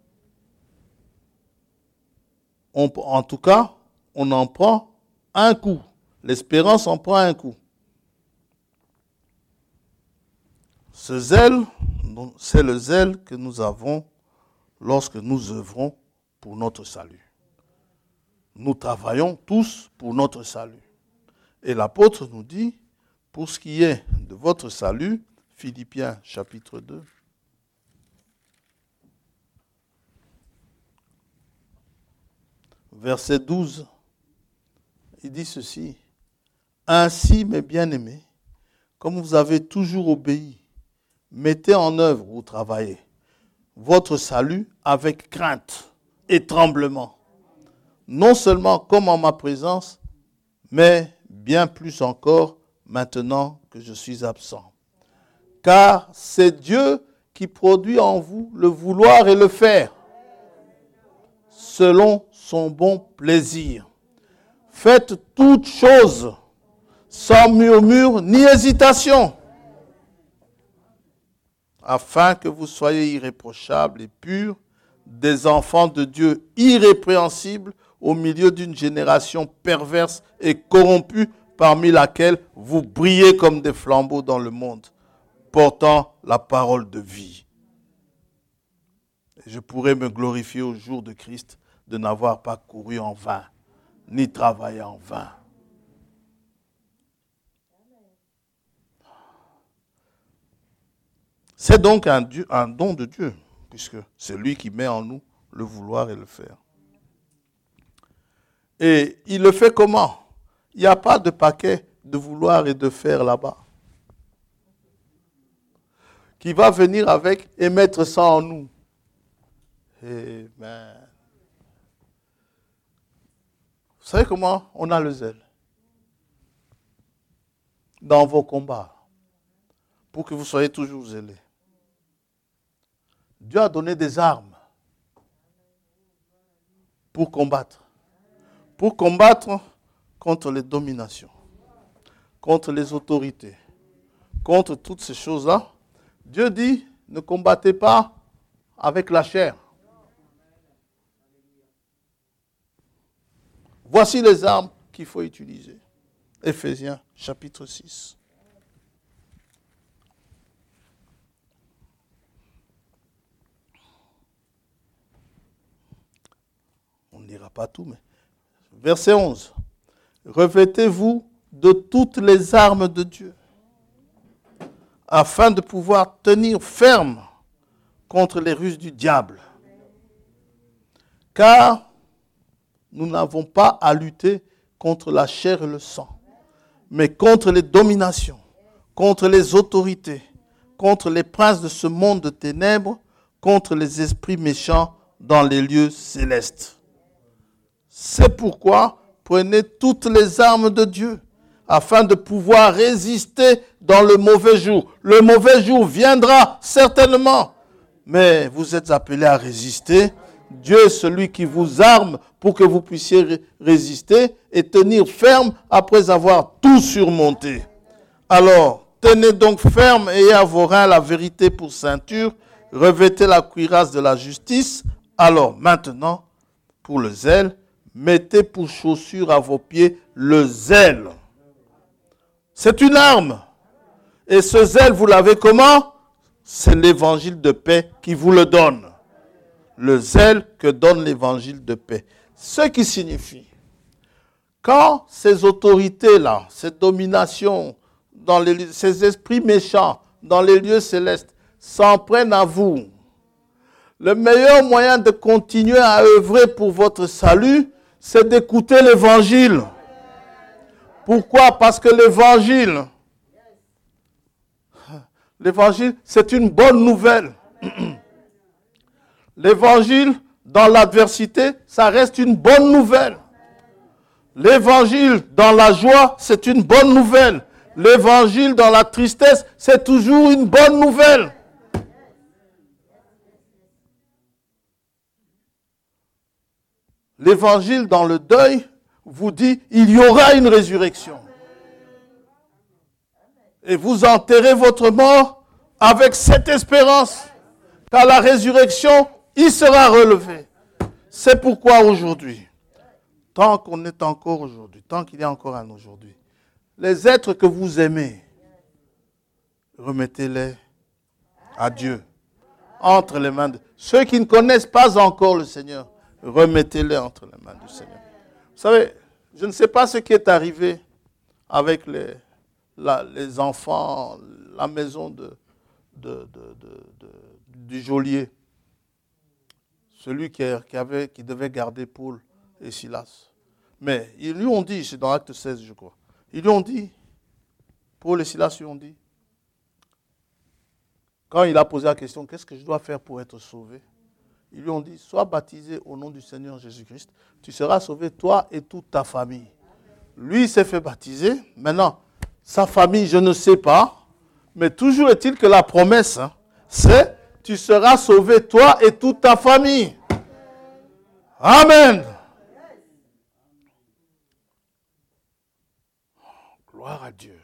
On, en tout cas, on en prend un coup. L'espérance en prend un coup. Ce zèle, c'est le zèle que nous avons lorsque nous œuvrons pour notre salut. Nous travaillons tous pour notre salut. Et l'apôtre nous dit, pour ce qui est de votre salut, Philippiens chapitre deux, verset douze, il dit ceci, « Ainsi, mes bien-aimés, comme vous avez toujours obéi, mettez en œuvre ou travaillez votre salut avec crainte et tremblement, non seulement comme en ma présence, mais bien plus encore maintenant que je suis absent. Car c'est Dieu qui produit en vous le vouloir et le faire, selon son bon plaisir. Faites toutes choses sans murmure ni hésitation, afin que vous soyez irréprochables et purs, des enfants de Dieu irrépréhensibles au milieu d'une génération perverse et corrompue, parmi laquelle vous brillez comme des flambeaux dans le monde, portant la parole de vie. Et je pourrais me glorifier au jour de Christ de n'avoir pas couru en vain, ni travaillé en vain. C'est donc un, Dieu, un don de Dieu, puisque c'est lui qui met en nous le vouloir et le faire. Et il le fait comment? Il n'y a pas de paquet de vouloir et de faire là-bas, qui va venir avec et mettre ça en nous. Amen. Vous savez comment on a le zèle? Dans vos combats, pour que vous soyez toujours zélés. Dieu a donné des armes pour combattre. Pour combattre contre les dominations, contre les autorités, contre toutes ces choses-là. Dieu dit, ne combattez pas avec la chair. Voici les armes qu'il faut utiliser. Éphésiens chapitre six. On ne lira pas tout, mais verset onze. Revêtez-vous de toutes les armes de Dieu, afin de pouvoir tenir ferme contre les ruses du diable. Car nous n'avons pas à lutter contre la chair et le sang, mais contre les dominations, contre les autorités, contre les princes de ce monde de ténèbres, contre les esprits méchants dans les lieux célestes. C'est pourquoi prenez toutes les armes de Dieu, afin de pouvoir résister dans le mauvais jour. Le mauvais jour viendra certainement, mais vous êtes appelés à résister. Dieu est celui qui vous arme pour que vous puissiez résister et tenir ferme après avoir tout surmonté. Alors, tenez donc ferme, ayez à vos reins la vérité pour ceinture, revêtez la cuirasse de la justice. Alors, maintenant, pour le zèle, mettez pour chaussure à vos pieds le zèle. C'est une arme. Et ce zèle, vous l'avez comment? C'est l'évangile de paix qui vous le donne. Le zèle que donne l'évangile de paix. Ce qui signifie, quand ces autorités-là, ces dominations, dans les, ces esprits méchants dans les lieux célestes s'en prennent à vous, le meilleur moyen de continuer à œuvrer pour votre salut, c'est d'écouter l'évangile. Pourquoi? Parce que l'évangile, l'évangile, c'est une bonne nouvelle. L'évangile, dans l'adversité, ça reste une bonne nouvelle. L'évangile, dans la joie, c'est une bonne nouvelle. L'évangile, dans la tristesse, c'est toujours une bonne nouvelle. L'évangile, dans le deuil, vous dit, il y aura une résurrection. Et vous enterrez votre mort avec cette espérance qu'à la résurrection, il sera relevé. C'est pourquoi aujourd'hui, tant qu'on est encore aujourd'hui, tant qu'il y a encore un aujourd'hui, les êtres que vous aimez, remettez-les à Dieu, entre les mains de ceux qui ne connaissent pas encore le Seigneur, remettez-les entre les mains du Seigneur. Vous savez, je ne sais pas ce qui est arrivé avec les, la, les enfants, la maison de, de, de, de, de, du geôlier. Celui qui, qui, avait, qui devait garder Paul et Silas. Mais ils lui ont dit, c'est dans Acte seize, je crois, ils lui ont dit, Paul et Silas lui ont dit, quand il a posé la question, qu'est-ce que je dois faire pour être sauvé? Ils lui ont dit, sois baptisé au nom du Seigneur Jésus-Christ, tu seras sauvé, toi et toute ta famille. Lui, il s'est fait baptiser. Maintenant, sa famille, je ne sais pas, mais toujours est-il que la promesse, hein, c'est, tu seras sauvé, toi et toute ta famille. Amen. Gloire à Dieu.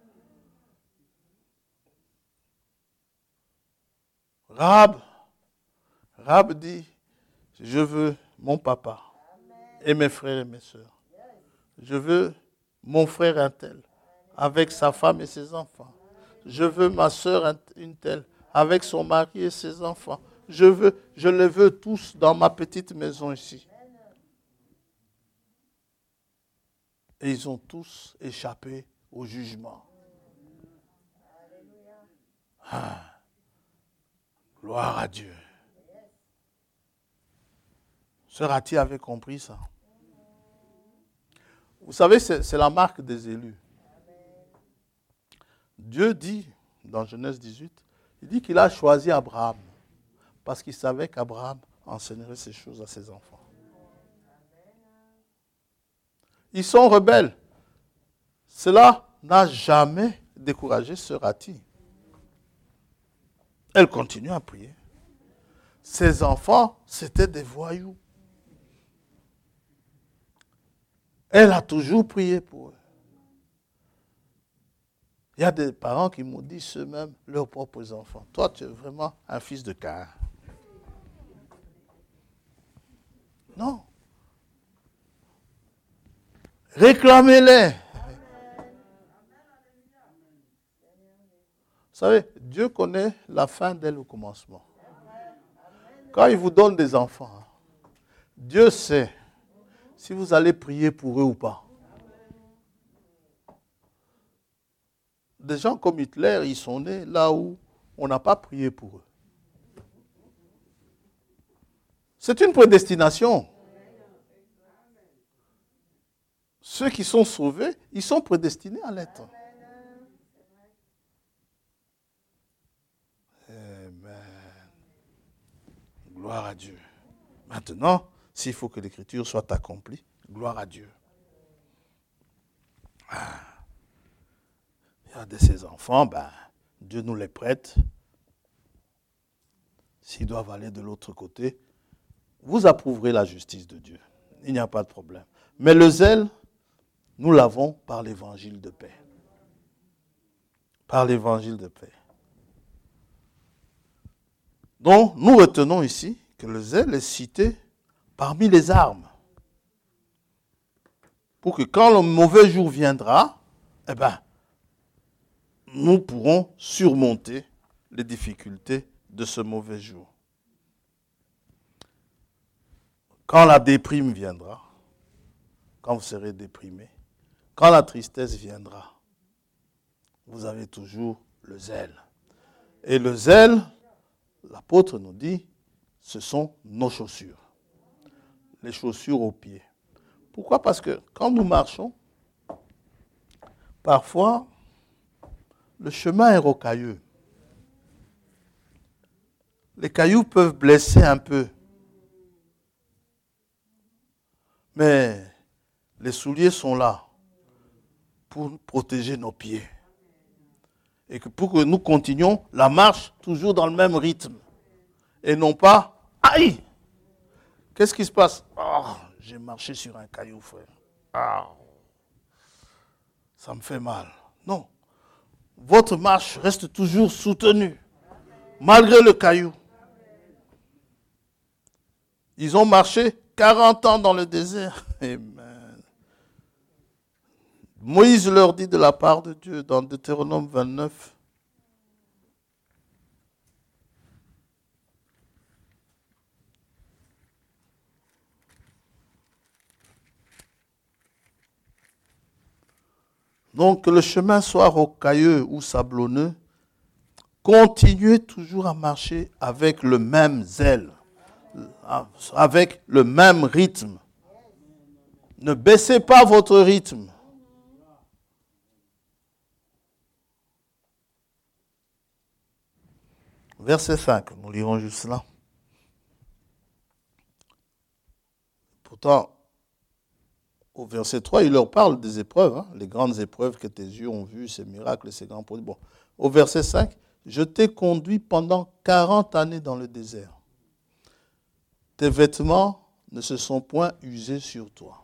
Rahab, Rahab dit, je veux mon papa et mes frères et mes sœurs. Je veux mon frère un tel, avec sa femme et ses enfants. Je veux ma sœur une telle, avec son mari et ses enfants. Je veux, je les veux tous dans ma petite maison ici. Et ils ont tous échappé au jugement. Ah. Gloire à Dieu. Sœur Ati avait compris ça. Vous savez, c'est, c'est la marque des élus. Dieu dit, dans Genèse dix-huit, il dit qu'il a choisi Abraham parce qu'il savait qu'Abraham enseignerait ces choses à ses enfants. Ils sont rebelles. Cela n'a jamais découragé Sœur Ati. Elle continue à prier. Ses enfants, c'était des voyous. Elle a toujours prié pour eux. Il y a des parents qui m'ont dit eux-mêmes, leurs propres enfants. Toi, tu es vraiment un fils de Caïn. Non. Réclamez-les. Vous savez, Dieu connaît la fin dès le commencement. Quand il vous donne des enfants, Dieu sait si vous allez prier pour eux ou pas. des gens comme Hitler, ils sont nés là où on n'a pas prié pour eux. C'est une prédestination. Ceux qui sont sauvés, ils sont prédestinés à l'être. Amen. Gloire à Dieu. Maintenant, s'il faut que l'écriture soit accomplie, gloire à Dieu. Ah. Il y a de ces enfants, ben, Dieu nous les prête. S'ils doivent aller de l'autre côté, vous approuverez la justice de Dieu. Il n'y a pas de problème. Mais le zèle, nous l'avons par l'évangile de paix. Par l'évangile de paix. Donc, nous retenons ici que le zèle est cité parmi les armes. Pour que quand le mauvais jour viendra, eh ben, nous pourrons surmonter les difficultés de ce mauvais jour. Quand la déprime viendra, quand vous serez déprimé, quand la tristesse viendra, vous avez toujours le zèle. Et le zèle, l'apôtre nous dit, ce sont nos chaussures. Les chaussures aux pieds. Pourquoi? Parce que quand nous marchons, parfois, le chemin est rocailleux. Les cailloux peuvent blesser un peu. Mais les souliers sont là pour protéger nos pieds. Et que pour que nous continuions la marche toujours dans le même rythme. Et non pas, aïe! Qu'est-ce qui se passe? Oh, j'ai marché sur un caillou, frère. Ah, ça me fait mal. Non. Votre marche reste toujours soutenue, malgré le caillou. Ils ont marché quarante ans dans le désert. Amen. Moïse leur dit de la part de Dieu dans Deutéronome vingt-neuf, donc que le chemin soit rocailleux ou sablonneux, continuez toujours à marcher avec le même zèle, avec le même rythme. Ne baissez pas votre rythme. Verset cinq, nous lirons juste là. Pourtant, au verset trois, il leur parle des épreuves, hein, les grandes épreuves que tes yeux ont vues, ces miracles, ces grands produits. Bon. Au verset cinq, je t'ai conduit pendant quarante années dans le désert. Tes vêtements ne se sont point usés sur toi.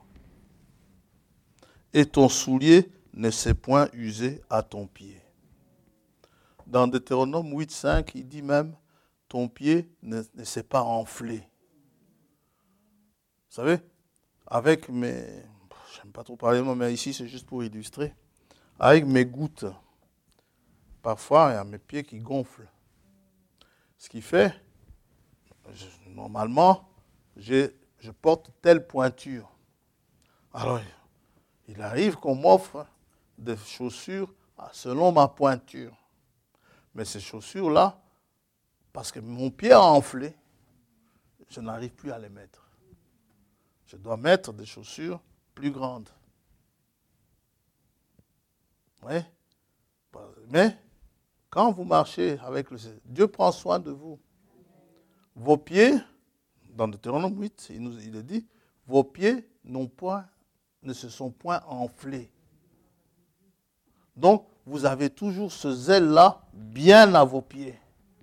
Et ton soulier ne s'est point usé à ton pied. Dans Deutéronome huit, cinq, il dit même, ton pied ne, ne s'est pas enflé. Vous savez, avec mes... J'aime pas trop parler, mais ici c'est juste pour illustrer. Avec mes gouttes, parfois il y a mes pieds qui gonflent. Ce qui fait, je, normalement, je, je porte telle pointure. Alors, il arrive qu'on m'offre des chaussures selon ma pointure. Mais ces chaussures-là, parce que mon pied a enflé, je n'arrive plus à les mettre. Je dois mettre des chaussures plus grandes. Oui. Mais, quand vous marchez avec le Seigneur, Dieu prend soin de vous. Vos pieds, dans Deutéronome huit, il nous il est dit, vos pieds n'ont point, ne se sont point enflés. Donc, vous avez toujours ce zèle-là bien à vos pieds.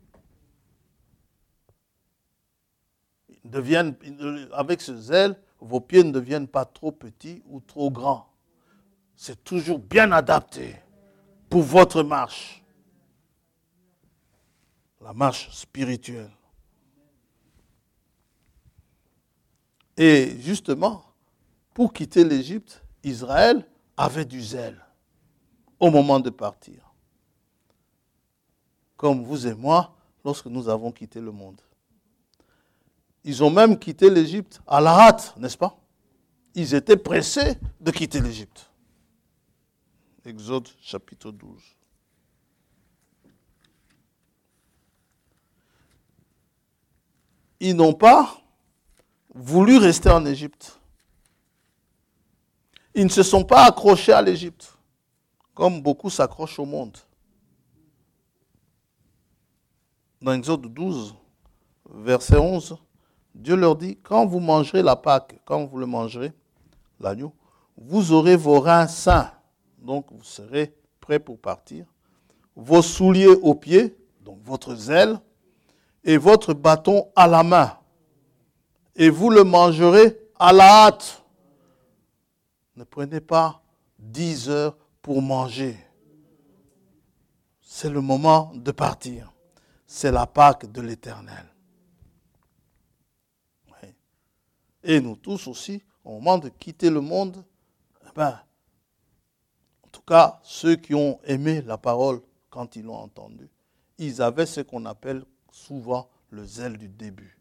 Deviennent, avec ce zèle, vos pieds ne deviennent pas trop petits ou trop grands. C'est toujours bien adapté pour votre marche. La marche spirituelle. Et justement, pour quitter l'Égypte, Israël avait du zèle au moment de partir. Comme vous et moi, lorsque nous avons quitté le monde. Ils ont même quitté l'Égypte à la hâte, n'est-ce pas? Ils étaient pressés de quitter l'Égypte. Exode chapitre douze. ils n'ont pas voulu rester en Égypte. Ils ne se sont pas accrochés à l'Égypte, comme beaucoup s'accrochent au monde. Dans Exode douze, verset onze, Dieu leur dit, quand vous mangerez la Pâque, quand vous le mangerez, l'agneau, vous aurez vos reins sains, donc vous serez prêts pour partir, vos souliers aux pieds, donc votre zèle, et votre bâton à la main, et vous le mangerez à la hâte. Ne prenez pas dix heures pour manger. C'est le moment de partir. C'est la Pâque de l'Éternel. Oui. Et nous tous aussi, au moment de quitter le monde, eh ben, en tout cas, ceux qui ont aimé la parole quand ils l'ont entendue, ils avaient ce qu'on appelle souvent le zèle du début.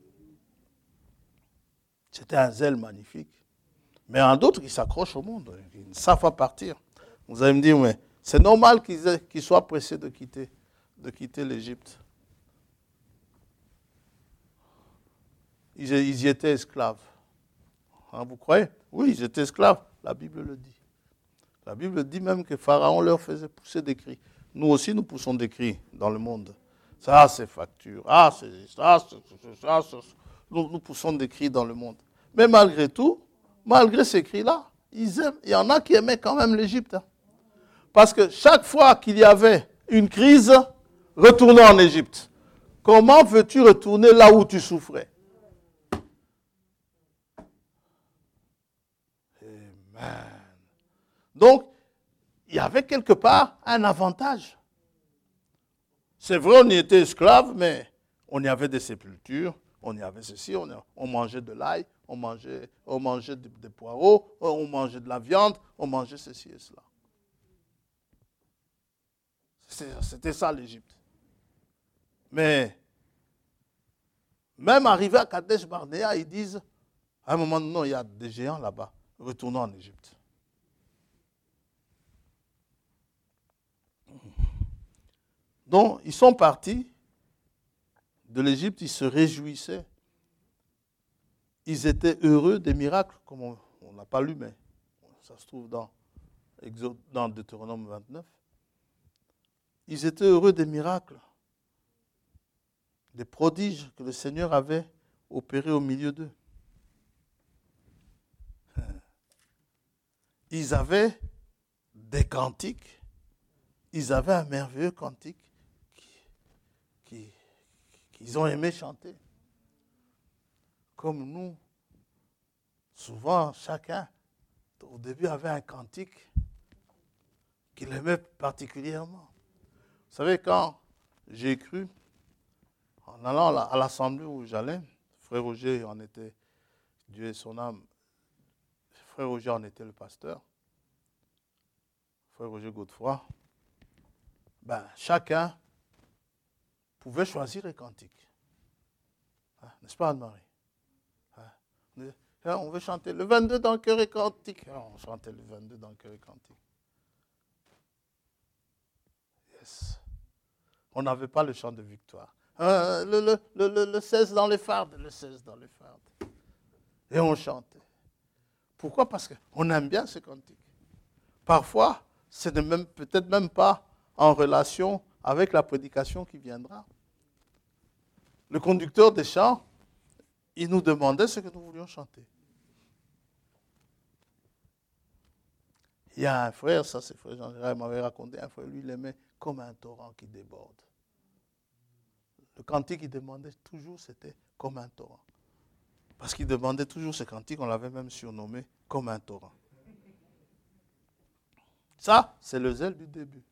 C'était un zèle magnifique. Mais il y en a d'autres qui s'accrochent au monde, ils ne savent pas partir. Vous allez me dire, mais c'est normal qu'ils, aient, qu'ils soient pressés de quitter, de quitter l'Égypte. Ils, ils y étaient esclaves. Hein, vous croyez? Oui, ils étaient esclaves. La Bible le dit. La Bible dit même que Pharaon leur faisait pousser des cris. Nous aussi, nous poussons des cris dans le monde. Ça, c'est facture. Ah, c'est ça, c'est ça. C'est... Nous, nous poussons des cris dans le monde. Mais malgré tout, malgré ces cris-là, ils aiment. Il y en a qui aimaient quand même l'Égypte. Hein. Parce que chaque fois qu'il y avait une crise, retournons en Égypte. Comment veux-tu retourner là où tu souffrais? Amen. Donc, il y avait quelque part un avantage. C'est vrai, on y était esclaves, mais on y avait des sépultures, on y avait ceci, on, a, on mangeait de l'ail, on mangeait, on mangeait des de poireaux, on mangeait de la viande, on mangeait ceci et cela. C'était ça l'Égypte. Mais même arrivé à Kadesh Barnéa, ils disent, à un moment donné, non, il y a des géants là-bas, retournons en Égypte. Donc, ils sont partis de l'Égypte, ils se réjouissaient. Ils étaient heureux des miracles, comme on n'a pas lu, mais ça se trouve dans, Exode, dans Deutéronome vingt-neuf. Ils étaient heureux des miracles, des prodiges que le Seigneur avait opérés au milieu d'eux. Ils avaient des cantiques, ils avaient un merveilleux cantique qui, qu'ils ont aimé chanter. Comme nous, souvent, chacun, au début, avait un cantique qu'il aimait particulièrement. Vous savez, quand j'ai cru, en allant à l'assemblée où j'allais, Frère Roger en était, Dieu et son âme, Frère Roger en était le pasteur, Frère Roger Godefroy, ben, chacun pouvait choisir un cantique. Hein, n'est-ce pas, Anne-Marie? Hein, on veut chanter le vingt-deux dans le cœur et cantique. On chantait le vingt-deux dans le cœur et cantique. Yes. On n'avait pas le chant de victoire. Euh, le, le, le, le seize dans les fardes, le seize dans les fardes. Et on chantait. Pourquoi? Parce qu'on aime bien ce cantique. Parfois, ce n'est même, peut-être même pas en relation avec la prédication qui viendra. Le conducteur des chants, il nous demandait ce que nous voulions chanter. Il y a un frère, ça c'est frère Jean-Gérard m'avait raconté, un frère, lui il aimait comme un torrent qui déborde. Le cantique qu'il demandait toujours, c'était comme un torrent. Parce qu'il demandait toujours ce cantique, on l'avait même surnommé comme un torrent. Ça, c'est le zèle du début.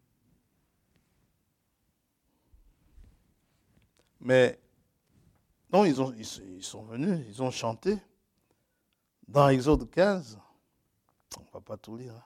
Mais, non, ils, ont, ils, ils sont venus, ils ont chanté. Dans Exode quinze, on ne va pas tout lire. Hein.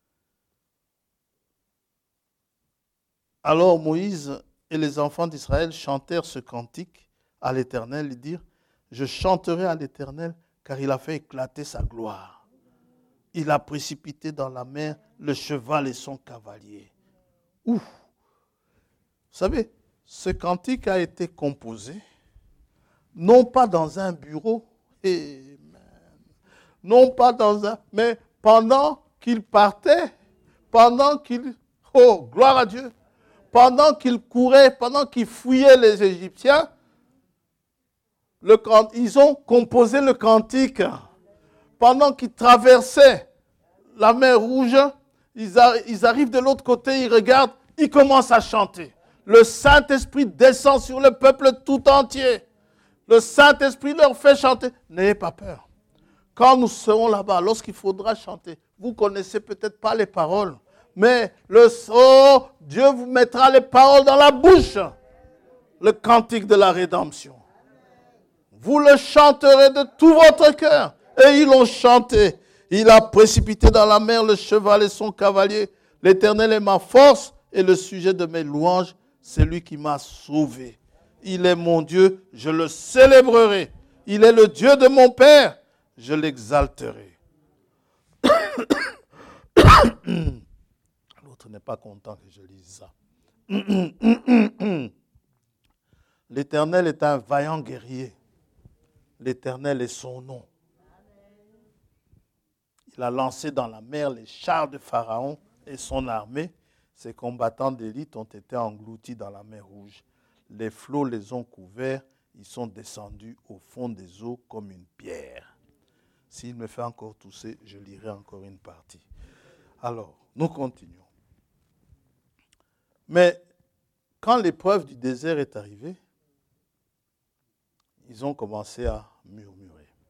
Alors Moïse et les enfants d'Israël chantèrent ce cantique à l'Éternel et dirent, je chanterai à l'Éternel car il a fait éclater sa gloire. Il a précipité dans la mer le cheval et son cavalier. Ouf! Vous savez, ce cantique a été composé non pas dans un bureau, Amen. Non pas dans un, mais pendant qu'il partait, pendant qu'il, oh, gloire à Dieu, pendant qu'il courait, pendant qu'il fouillait les Égyptiens, le, ils ont composé le cantique. Pendant qu'ils traversaient la mer Rouge, ils, a, ils arrivent de l'autre côté, ils regardent, ils commencent à chanter. Le Saint-Esprit descend sur le peuple tout entier. Le Saint-Esprit leur fait chanter. N'ayez pas peur. Quand nous serons là-bas, lorsqu'il faudra chanter, vous ne connaissez peut-être pas les paroles, mais le oh, Dieu vous mettra les paroles dans la bouche. Le cantique de la rédemption. Vous le chanterez de tout votre cœur. Et ils l'ont chanté. Il a précipité dans la mer le cheval et son cavalier. L'Éternel est ma force et le sujet de mes louanges, c'est lui qui m'a sauvé. Il est mon Dieu, je le célébrerai. Il est le Dieu de mon Père, je l'exalterai. L'autre n'est pas content que je lise ça. L'Éternel est un vaillant guerrier. L'Éternel est son nom. Il a lancé dans la mer les chars de Pharaon et son armée. Ses combattants d'élite ont été engloutis dans la mer Rouge. Les flots les ont couverts. Ils sont descendus au fond des eaux comme une pierre. S'il me fait encore tousser, je lirai encore une partie. Alors, nous continuons. Mais quand l'épreuve du désert est arrivée, ils ont commencé à murmurer.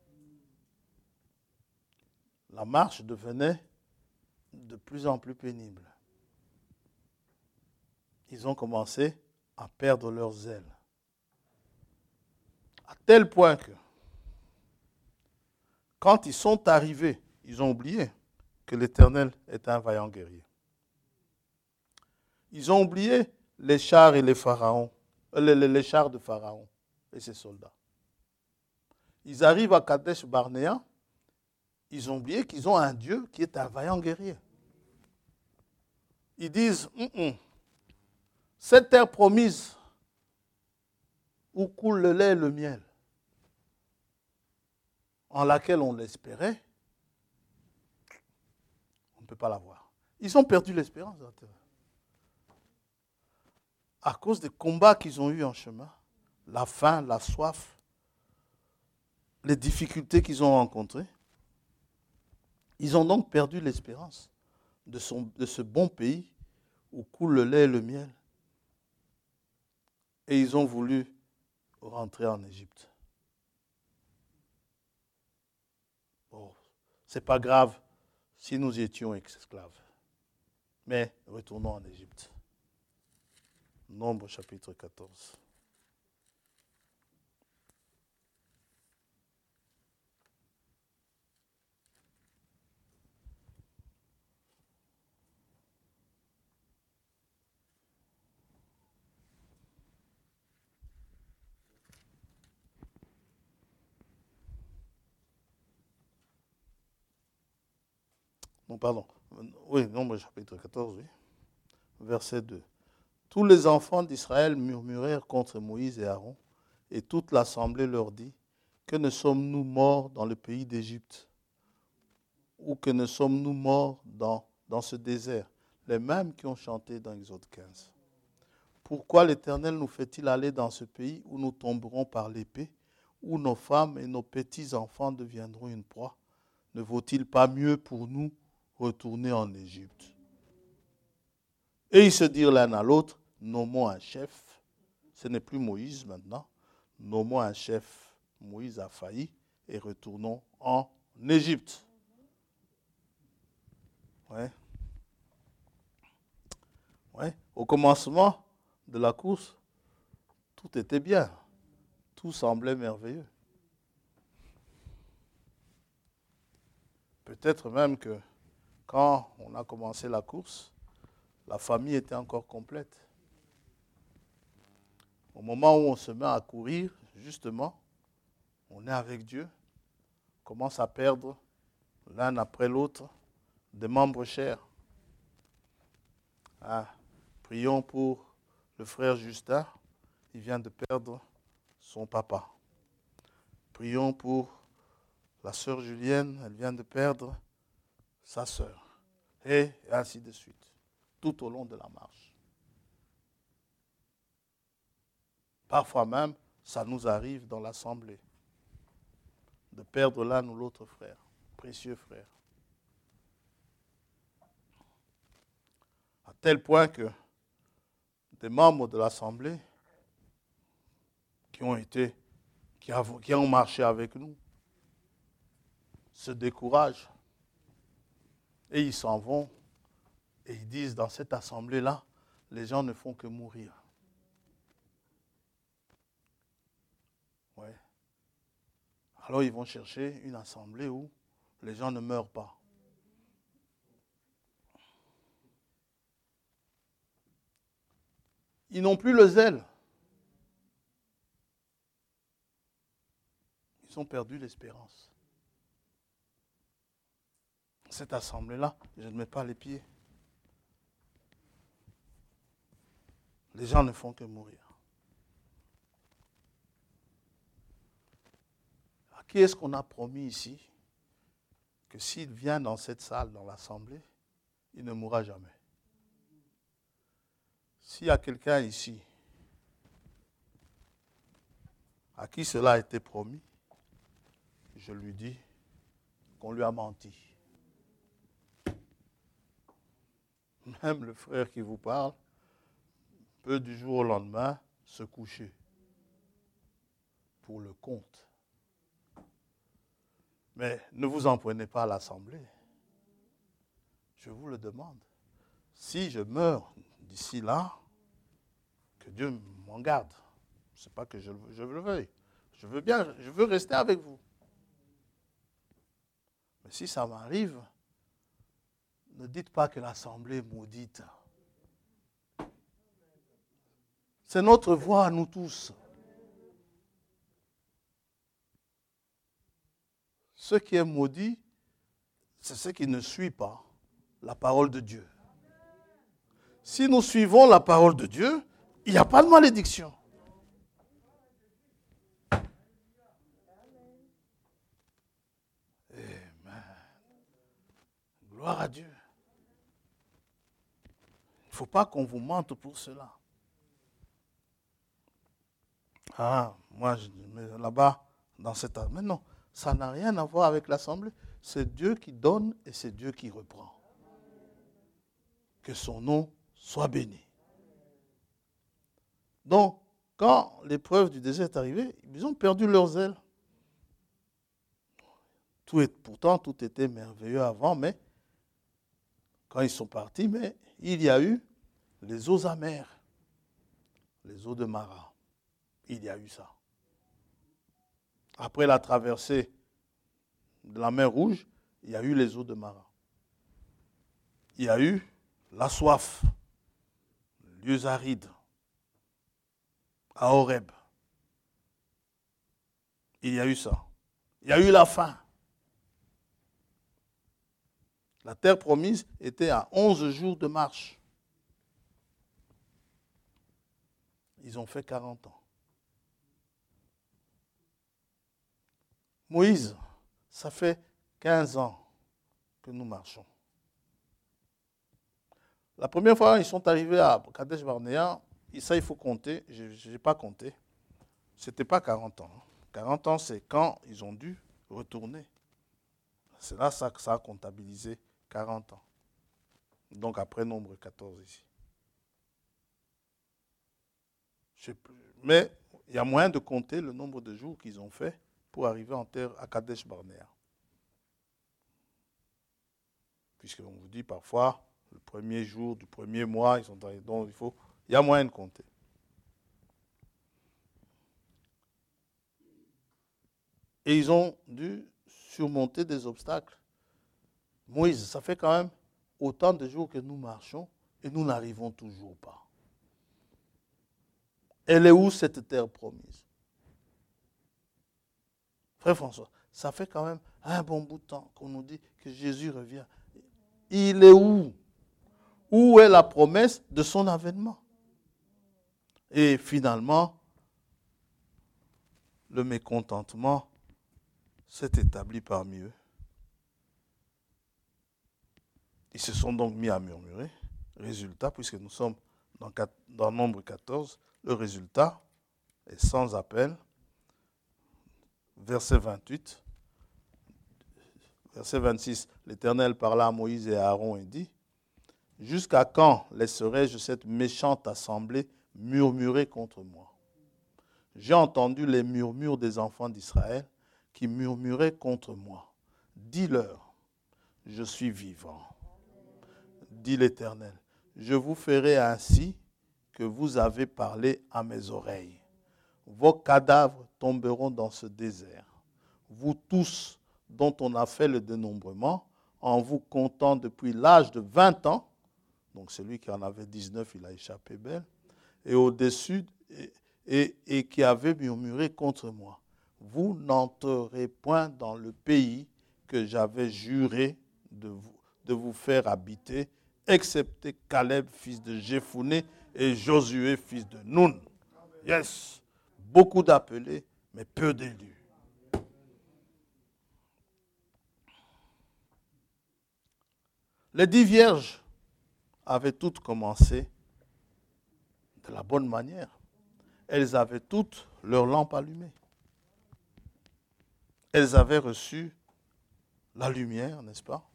La marche devenait de plus en plus pénible. Ils ont commencé à perdre leurs ailes. À tel point que, quand ils sont arrivés, ils ont oublié que l'Éternel est un vaillant guerrier. Ils ont oublié les chars et les pharaons, les, les, les chars de Pharaon et ses soldats. Ils arrivent à Kadesh Barnéa, ils ont oublié qu'ils ont un Dieu qui est un vaillant guerrier. Ils disent, cette terre promise où coule le lait et le miel, en laquelle on l'espérait, on ne peut pas la voir. Ils ont perdu l'espérance. À cause des combats qu'ils ont eus en chemin, la faim, la soif, les difficultés qu'ils ont rencontrées, ils ont donc perdu l'espérance de, son, de ce bon pays où coule le lait et le miel. Et ils ont voulu rentrer en Égypte. Bon, ce n'est pas grave si nous étions esclaves. Mais retournons en Égypte. Nombre chapitre quatorze. Non, pardon. Oui, Nombre chapitre quatorze, oui. Verset deux. Tous les enfants d'Israël murmurèrent contre Moïse et Aaron, et toute l'assemblée leur dit, que ne sommes-nous morts dans le pays d'Égypte, ou que ne sommes-nous morts dans, dans ce désert, les mêmes qui ont chanté dans Exode quinze. Pourquoi l'Éternel nous fait-il aller dans ce pays où nous tomberons par l'épée, où nos femmes et nos petits-enfants deviendront une proie? Ne vaut-il pas mieux pour nous retourner en Égypte? Et ils se dirent l'un à l'autre, nommons un chef. Ce n'est plus Moïse maintenant. Nommons un chef. Moïse a failli et retournons en Égypte. Ouais. Ouais. Au commencement de la course, tout était bien. Tout semblait merveilleux. Peut-être même que quand on a commencé la course, la famille était encore complète. Au moment où on se met à courir, justement, on est avec Dieu, on commence à perdre l'un après l'autre des membres chers. Ah, prions pour le frère Justin, il vient de perdre son papa. Prions pour la sœur Julienne, elle vient de perdre sa sœur. Et ainsi de suite, tout au long de la marche. Parfois même, ça nous arrive dans l'assemblée de perdre l'un ou l'autre frère, précieux frère. À tel point que des membres de l'assemblée qui ont été, qui, av- qui ont marché avec nous, se découragent et ils s'en vont et ils disent dans cette assemblée-là, les gens ne font que mourir. Ouais. Alors ils vont chercher une assemblée où les gens ne meurent pas. Ils n'ont plus le zèle. Ils ont perdu l'espérance. Cette assemblée-là, je ne mets pas les pieds. Les gens ne font que mourir. À qui est-ce qu'on a promis ici que s'il vient dans cette salle, dans l'assemblée, il ne mourra jamais? S'il y a quelqu'un ici à qui cela a été promis, je lui dis qu'on lui a menti. Même le frère qui vous parle peut du jour au lendemain se coucher pour le compte. Mais ne vous en prenez pas à l'assemblée. Je vous le demande. Si je meurs d'ici là, que Dieu m'en garde. Ce n'est pas que je, je le veuille. Je veux bien, je veux rester avec vous. Mais si ça m'arrive, ne dites pas que l'assemblée est maudite. C'est notre voix à nous tous. Ce qui est maudit, c'est ce qui ne suit pas la parole de Dieu. Si nous suivons la parole de Dieu, il n'y a pas de malédiction. Amen. Gloire à Dieu. Il ne faut pas qu'on vous mente pour cela. Ah, moi, je mais là-bas, dans cette... Mais non, ça n'a rien à voir avec l'assemblée. C'est Dieu qui donne et c'est Dieu qui reprend. Que son nom soit béni. Donc, quand l'épreuve du désert est arrivée, ils ont perdu leur zèle. Tout est, pourtant, tout était merveilleux avant, mais quand ils sont partis, mais il y a eu les eaux amères, les eaux de Mara. Il y a eu ça. Après la traversée de la mer Rouge, il y a eu les eaux de Mara. Il y a eu la soif, les lieux arides, à Horeb. Il y a eu ça. Il y a eu la faim. La terre promise était à onze jours de marche. Ils ont fait quarante ans. Moïse, ça fait quinze ans que nous marchons. La première fois, ils sont arrivés à Kadesh Barnéa, et ça, il faut compter, je n'ai pas compté. Ce n'était pas quarante ans. quarante ans, c'est quand ils ont dû retourner. C'est là ça que ça a comptabilisé quarante ans. Donc après nombre quatorze ici. Je, mais il y a moyen de compter le nombre de jours qu'ils ont fait pour arriver en terre à Kadesh Barnéa. Puisqu'on vous dit parfois, le premier jour du premier mois, ils sont arrivés. Donc il faut, il y a moyen de compter. Et ils ont dû surmonter des obstacles. Moïse, ça fait quand même autant de jours que nous marchons et nous n'arrivons toujours pas. Elle est où cette terre promise? Frère François, ça fait quand même un bon bout de temps qu'on nous dit que Jésus revient. Il est où? Où est la promesse de son avènement? Et finalement, le mécontentement s'est établi parmi eux. Ils se sont donc mis à murmurer. Résultat, puisque nous sommes dans, dans Nombre quatorze, le résultat est sans appel. Verset vingt-huit. Verset vingt-six. L'Éternel parla à Moïse et à Aaron et dit, « Jusqu'à quand laisserai-je cette méchante assemblée murmurer contre moi? J'ai entendu les murmures des enfants d'Israël qui murmuraient contre moi. Dis-leur, je suis vivant, dit l'Éternel. Je vous ferai ainsi que vous avez parlé à mes oreilles. Vos cadavres tomberont dans ce désert. Vous tous dont on a fait le dénombrement, en vous comptant depuis l'âge de vingt ans, donc celui qui en avait dix-neuf, il a échappé belle, et au-dessus, et, et, et qui avait murmuré contre moi. Vous n'entrerez point dans le pays que j'avais juré de vous, de vous faire habiter, excepté Caleb, fils de Jephuné, et Josué, fils de Nun. Yes, beaucoup d'appelés, mais peu d'élus. Les dix vierges avaient toutes commencé de la bonne manière. Elles avaient toutes leur lampe allumée. Elles avaient reçu la lumière, n'est-ce pas?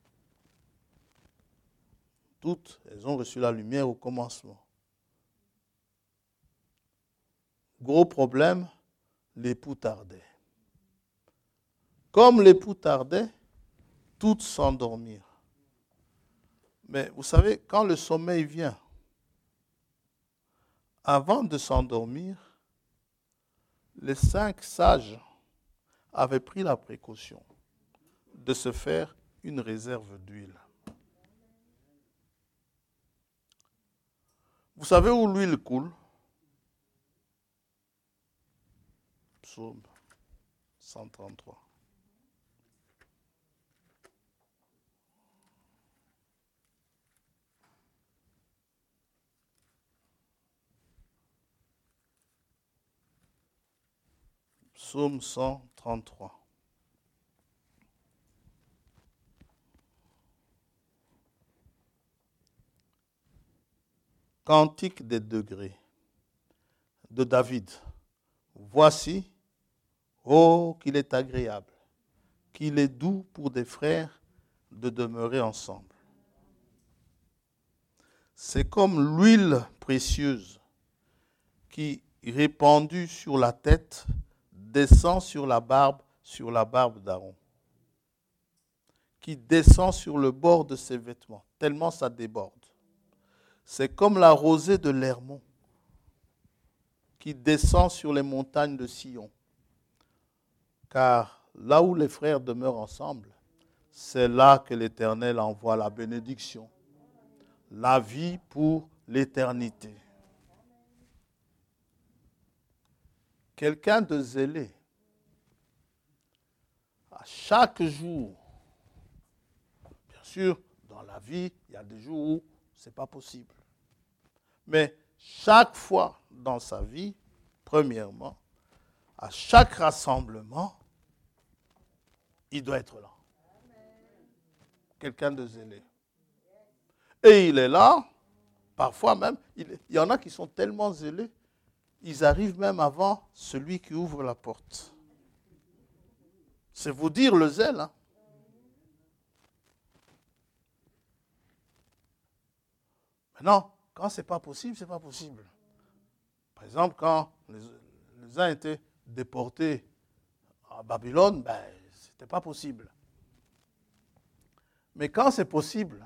Toutes, elles ont reçu la lumière au commencement. Gros problème, l'époux tardait. Comme l'époux tardait, toutes s'endormirent. Mais vous savez, quand le sommeil vient, avant de s'endormir, les cinq sages avaient pris la précaution de se faire une réserve d'huile. Vous savez où l'huile coule? Psaume cent trente-trois. Psaume cent trente-trois. Cantique des degrés de David. Voici, oh, qu'il est agréable, qu'il est doux pour des frères de demeurer ensemble. C'est comme l'huile précieuse qui, répandue sur la tête, descend sur la barbe, sur la barbe d'Aaron, qui descend sur le bord de ses vêtements, tellement ça déborde. C'est comme la rosée de l'Hermon qui descend sur les montagnes de Sion. Car là où les frères demeurent ensemble, c'est là que l'Éternel envoie la bénédiction, la vie pour l'éternité. Quelqu'un de zélé, à chaque jour, bien sûr, dans la vie, il y a des jours où ce n'est pas possible. Mais chaque fois dans sa vie, premièrement, à chaque rassemblement, il doit être là. Quelqu'un de zélé. Et il est là, parfois même, il, il y en a qui sont tellement zélés, ils arrivent même avant celui qui ouvre la porte. C'est vous dire le zèle. Hein? Maintenant, quand ce n'est pas possible, ce n'est pas possible. Par exemple, quand les, les uns étaient déportés à Babylone, ben, ce n'était pas possible. Mais quand c'est possible,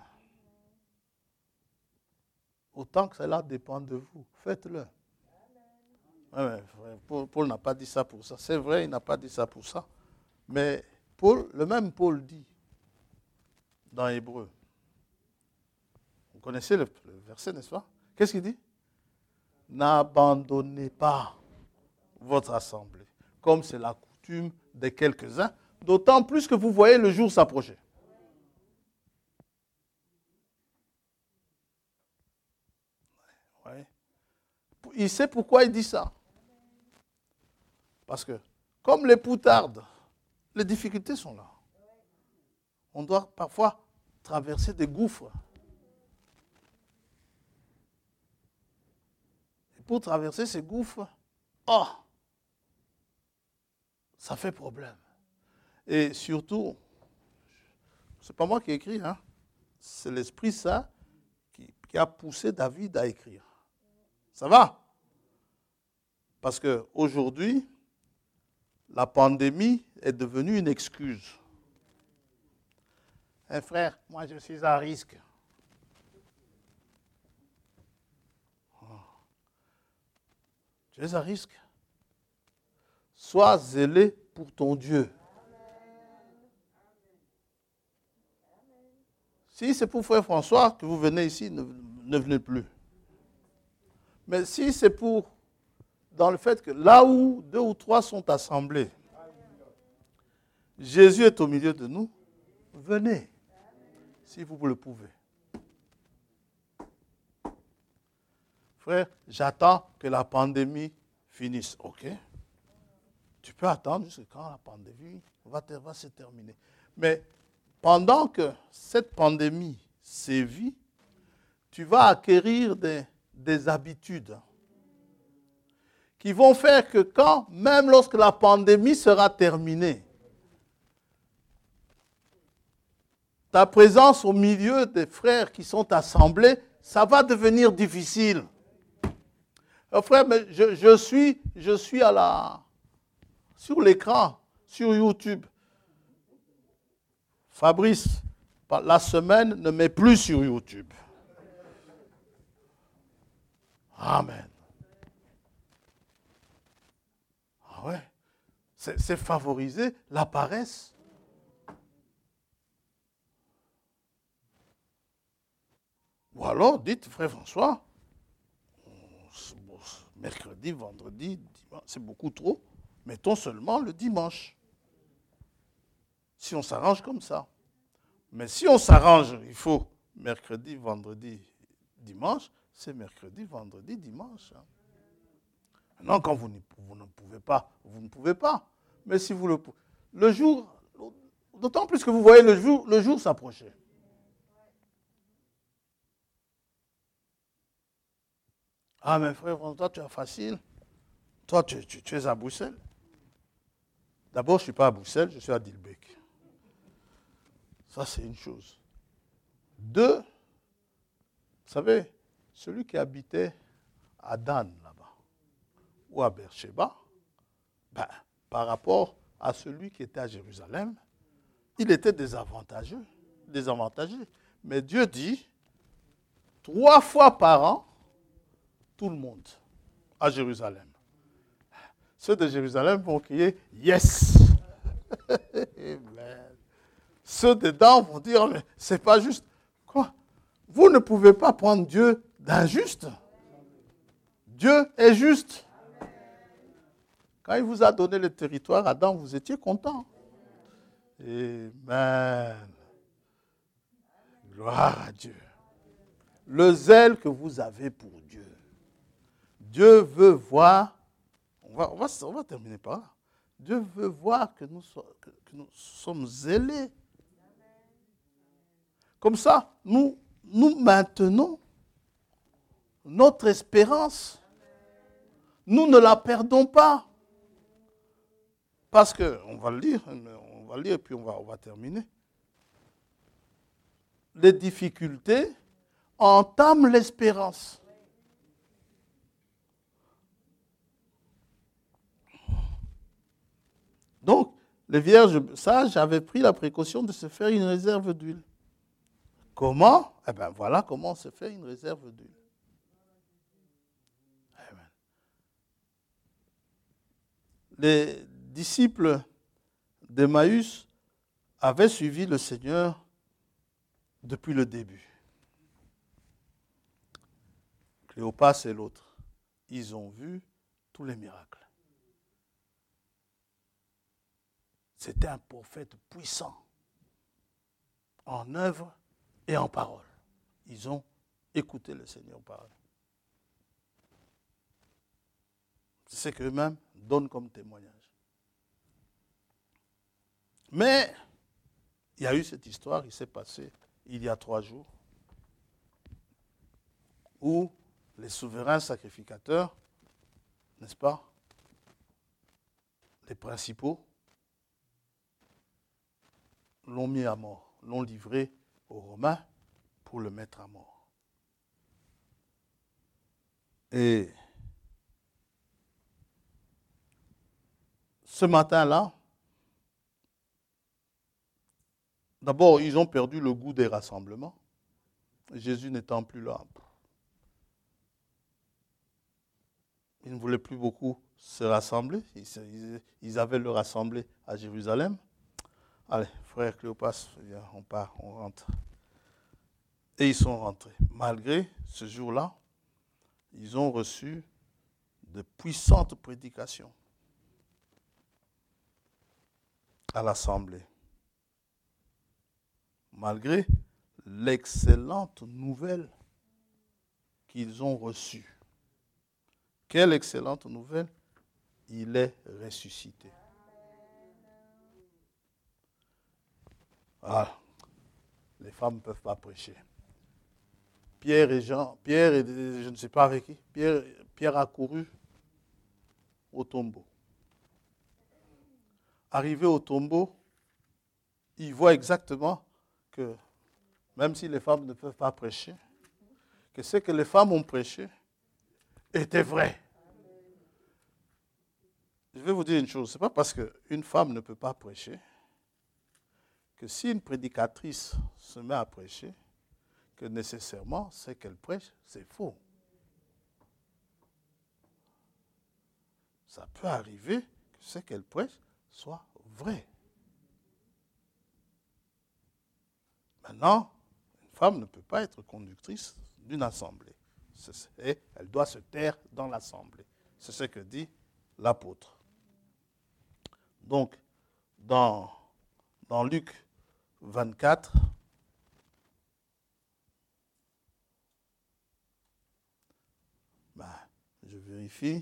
autant que cela dépend de vous, faites-le. Ouais, Paul, Paul n'a pas dit ça pour ça. C'est vrai, il n'a pas dit ça pour ça. Mais Paul, le même Paul dit dans Hébreu. Vous connaissez le, le verset, n'est-ce pas? Qu'est-ce qu'il dit? N'abandonnez pas votre assemblée, comme c'est la coutume de quelques-uns, d'autant plus que vous voyez le jour s'approcher. Ouais. Il sait pourquoi il dit ça. Parce que, comme l'époux tarde, Les difficultés sont là. On doit parfois traverser des gouffres. Et pour traverser ces gouffres, oh, ça fait problème. Et surtout, ce n'est pas moi qui ai écrit, hein, c'est l'Esprit Saint qui, qui a poussé David à écrire. Ça va? Parce qu'aujourd'hui, la pandémie est devenue une excuse. Eh frère, moi je suis à risque. Oh. Tu es à risque. Sois zélé pour ton Dieu. Si c'est pour frère François que vous venez ici, ne, ne venez plus. Mais si c'est pour, dans le fait que là où deux ou trois sont assemblés, Jésus est au milieu de nous, venez, si vous le pouvez. Frère, j'attends que la pandémie finisse. Ok? Tu peux attendre jusqu'à quand la pandémie va, va se terminer. Mais pendant que cette pandémie sévit, tu vas acquérir des, des habitudes qui vont faire que quand, même lorsque la pandémie sera terminée, ta présence au milieu des frères qui sont assemblés, ça va devenir difficile. Oh frère, mais je, je, suis, je suis à la, sur l'écran, sur YouTube. Fabrice, la semaine ne met plus sur YouTube. Amen. Ah ouais, c'est, c'est favoriser la paresse. Ou alors, dites, frère François, mercredi, vendredi, dimanche, c'est beaucoup trop. Mettons seulement le dimanche. Si on s'arrange comme ça. Mais si on s'arrange, il faut mercredi, vendredi, dimanche, c'est mercredi, vendredi, dimanche. Maintenant, quand vous, vous ne pouvez pas, vous ne pouvez pas. Mais si vous le pouvez, le jour, d'autant plus que vous voyez le jour, le jour s'approcher. Ah, mais frère, toi, tu as facile. Toi, tu, tu, tu es à Bruxelles. D'abord, je ne suis pas à Bruxelles, je suis à Dilbeek. Ça, c'est une chose. Deux, vous savez, celui qui habitait à Dan, là-bas, ou à Beersheba, ben, par rapport à celui qui était à Jérusalem, il était désavantageux, désavantagé. Mais Dieu dit, trois fois par an, tout le monde à Jérusalem. Ceux de Jérusalem vont crier « Yes !» Ceux dedans vont dire « Mais c'est pas juste. » Quoi? Vous ne pouvez pas prendre Dieu d'injuste. Dieu est juste. Quand il vous a donné le territoire, Adam, vous étiez content. Amen. Gloire à Dieu. Le zèle que vous avez pour Dieu. Dieu veut voir, on va, on va, on va terminer par là. Dieu veut voir que nous, que, que nous sommes zélés. Comme ça, nous, nous maintenons notre espérance. Nous ne la perdons pas. Parce que, on va le lire, on va le lire et puis on va, on va terminer. Les difficultés entament l'espérance. Donc, les vierges sages avaient pris la précaution de se faire une réserve d'huile. Comment? Eh bien, voilà comment on se fait une réserve d'huile. Amen. Les disciples d'Emmaüs avaient suivi le Seigneur depuis le début. Cléopas et l'autre, ils ont vu tous les miracles. C'était un prophète puissant, en œuvre et en parole. Ils ont écouté le Seigneur parler. C'est ce qu'eux-mêmes donnent comme témoignage. Mais il y a eu cette histoire, il s'est passé il y a trois jours, où les souverains sacrificateurs, n'est-ce pas, les principaux, l'ont mis à mort, l'ont livré aux Romains pour le mettre à mort. Et ce matin-là, d'abord, ils ont perdu le goût des rassemblements. Jésus n'étant plus là. Ils ne voulaient plus beaucoup se rassembler. Ils, ils avaient leur assemblée à Jérusalem. Allez, frère Cléopas, on part, on rentre. Et ils sont rentrés. Malgré ce jour-là, ils ont reçu de puissantes prédications à l'assemblée. Malgré l'excellente nouvelle qu'ils ont reçue. Quelle excellente nouvelle! Il est ressuscité. Ah, les femmes ne peuvent pas prêcher. Pierre et Jean, Pierre et je ne sais pas avec qui, Pierre, Pierre a couru au tombeau. Arrivé au tombeau, il voit exactement que, même si les femmes ne peuvent pas prêcher, que ce que les femmes ont prêché était vrai. Je vais vous dire une chose, ce n'est pas parce qu'une femme ne peut pas prêcher que si une prédicatrice se met à prêcher, que nécessairement ce qu'elle prêche, c'est faux. Ça peut arriver que ce qu'elle prêche soit vrai. Maintenant, une femme ne peut pas être conductrice d'une assemblée. Et elle doit se taire dans l'assemblée. C'est ce que dit l'apôtre. Donc, dans, dans Luc vingt-quatre, ben, je vérifie.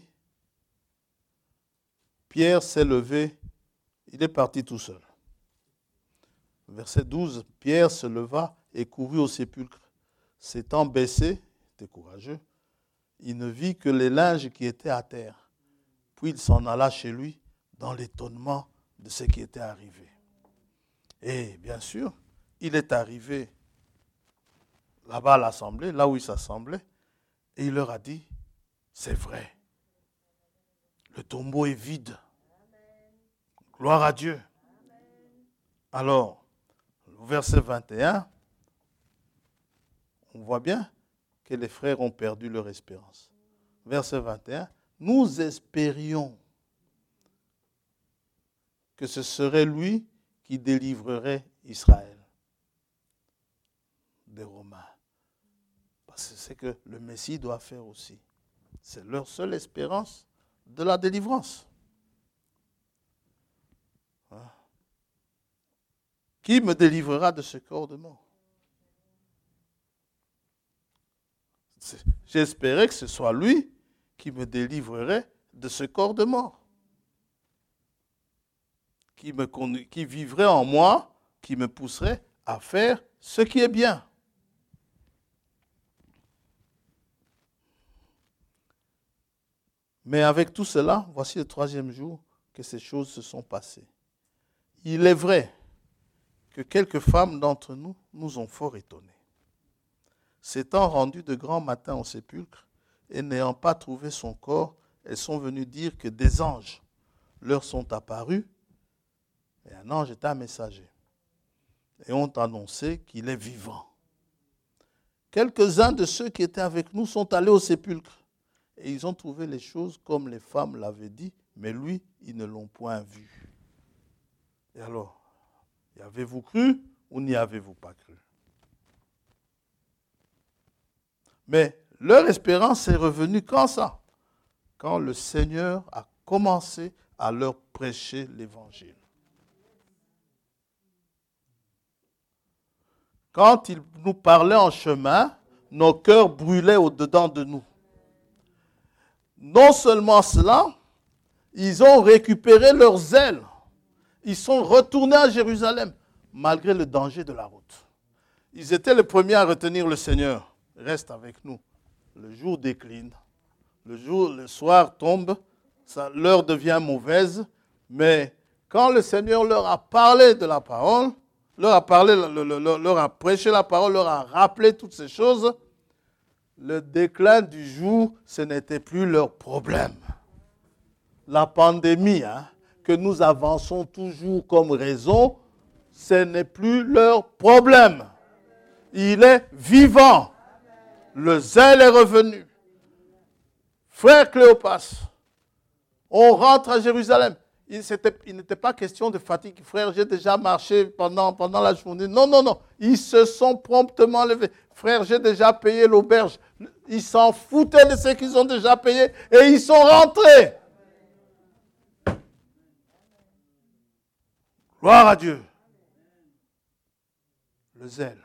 Pierre s'est levé, il est parti tout seul. Verset douze, Pierre se leva et courut au sépulcre. S'étant baissé, il était courageux, il ne vit que les linges qui étaient à terre. Puis il s'en alla chez lui dans l'étonnement de ce qui était arrivé. Et bien sûr, il est arrivé là-bas à l'assemblée, là où il s'assemblait, et il leur a dit, c'est vrai, le tombeau est vide. Gloire à Dieu. Alors, au verset vingt et un, on voit bien que les frères ont perdu leur espérance. Verset vingt et un, nous espérions que ce serait lui qui délivrerait Israël des Romains. Parce que c'est ce que le Messie doit faire aussi. C'est leur seule espérance de la délivrance. Hein? Qui me délivrera de ce corps de mort? J'espérais que ce soit lui qui me délivrerait de ce corps de mort. Qui, me, qui vivrait en moi, qui me pousserait à faire ce qui est bien. Mais avec tout cela, voici le troisième jour que ces choses se sont passées. Il est vrai que quelques femmes d'entre nous nous ont fort étonnés. S'étant rendues de grand matin au sépulcre et n'ayant pas trouvé son corps, elles sont venues dire que des anges leur sont apparus et un ange est un messager et ont annoncé qu'il est vivant. Quelques-uns de ceux qui étaient avec nous sont allés au sépulcre et ils ont trouvé les choses comme les femmes l'avaient dit, mais lui, ils ne l'ont point vu. Et alors, y avez-vous cru ou n'y avez-vous pas cru? Mais leur espérance est revenue quand ça? Quand le Seigneur a commencé à leur prêcher l'évangile. Quand il nous parlait en chemin, nos cœurs brûlaient au-dedans de nous. Non seulement cela, ils ont récupéré leur zèle. Ils sont retournés à Jérusalem, malgré le danger de la route. Ils étaient les premiers à retenir le Seigneur. Reste avec nous. Le jour décline. Le jour, le soir tombe. Ça, l'heure devient mauvaise. Mais quand le Seigneur leur a parlé de la parole, leur a parlé, leur a prêché la parole, leur a rappelé toutes ces choses, le déclin du jour, ce n'était plus leur problème. La pandémie, hein, que nous avançons toujours comme raison, ce n'est plus leur problème. Il est vivant. Le zèle est revenu. Frère Cléopas, on rentre à Jérusalem. Il, il n'était pas question de fatigue. Frère, j'ai déjà marché pendant, pendant la journée. Non, non, non. Ils se sont promptement levés. Frère, j'ai déjà payé l'auberge. Ils s'en foutaient de ce qu'ils ont déjà payé et ils sont rentrés. Gloire à Dieu. Le zèle.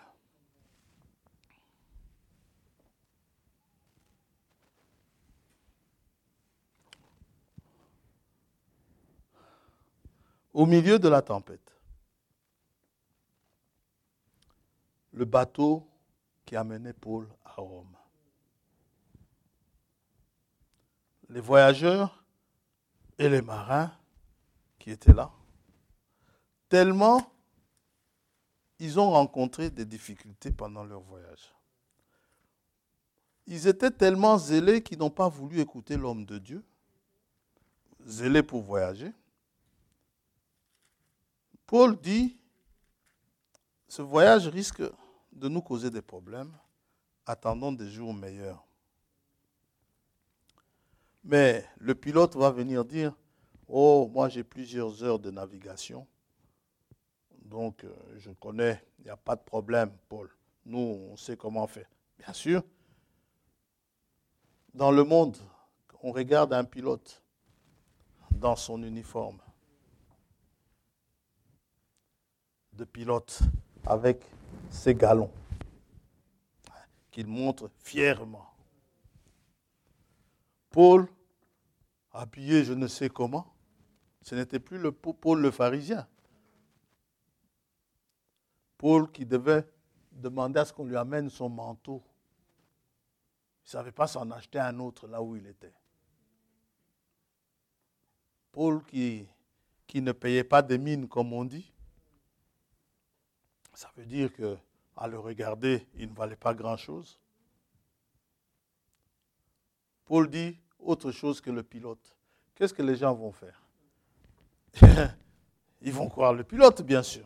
Au milieu de la tempête, le bateau qui amenait Paul à Rome. Les voyageurs et les marins qui étaient là, tellement ils ont rencontré des difficultés pendant leur voyage. Ils étaient tellement zélés qu'ils n'ont pas voulu écouter l'homme de Dieu, zélés pour voyager. Paul dit, ce voyage risque de nous causer des problèmes, attendons des jours meilleurs. Mais le pilote va venir dire, oh, moi j'ai plusieurs heures de navigation, donc euh, je connais, il n'y a pas de problème, Paul. Nous, on sait comment faire. Bien sûr, dans le monde, on regarde un pilote dans son uniforme de pilote avec ses galons qu'il montre fièrement. Paul, habillé je ne sais comment, ce n'était plus le Paul le pharisien. Paul qui devait demander à ce qu'on lui amène son manteau. Il ne savait pas s'en acheter un autre là où il était. Paul qui, qui ne payait pas des mines comme on dit. Ça veut dire qu'à le regarder, il ne valait pas grand-chose. Paul dit autre chose que le pilote. Qu'est-ce que les gens vont faire? Ils vont croire le pilote, bien sûr.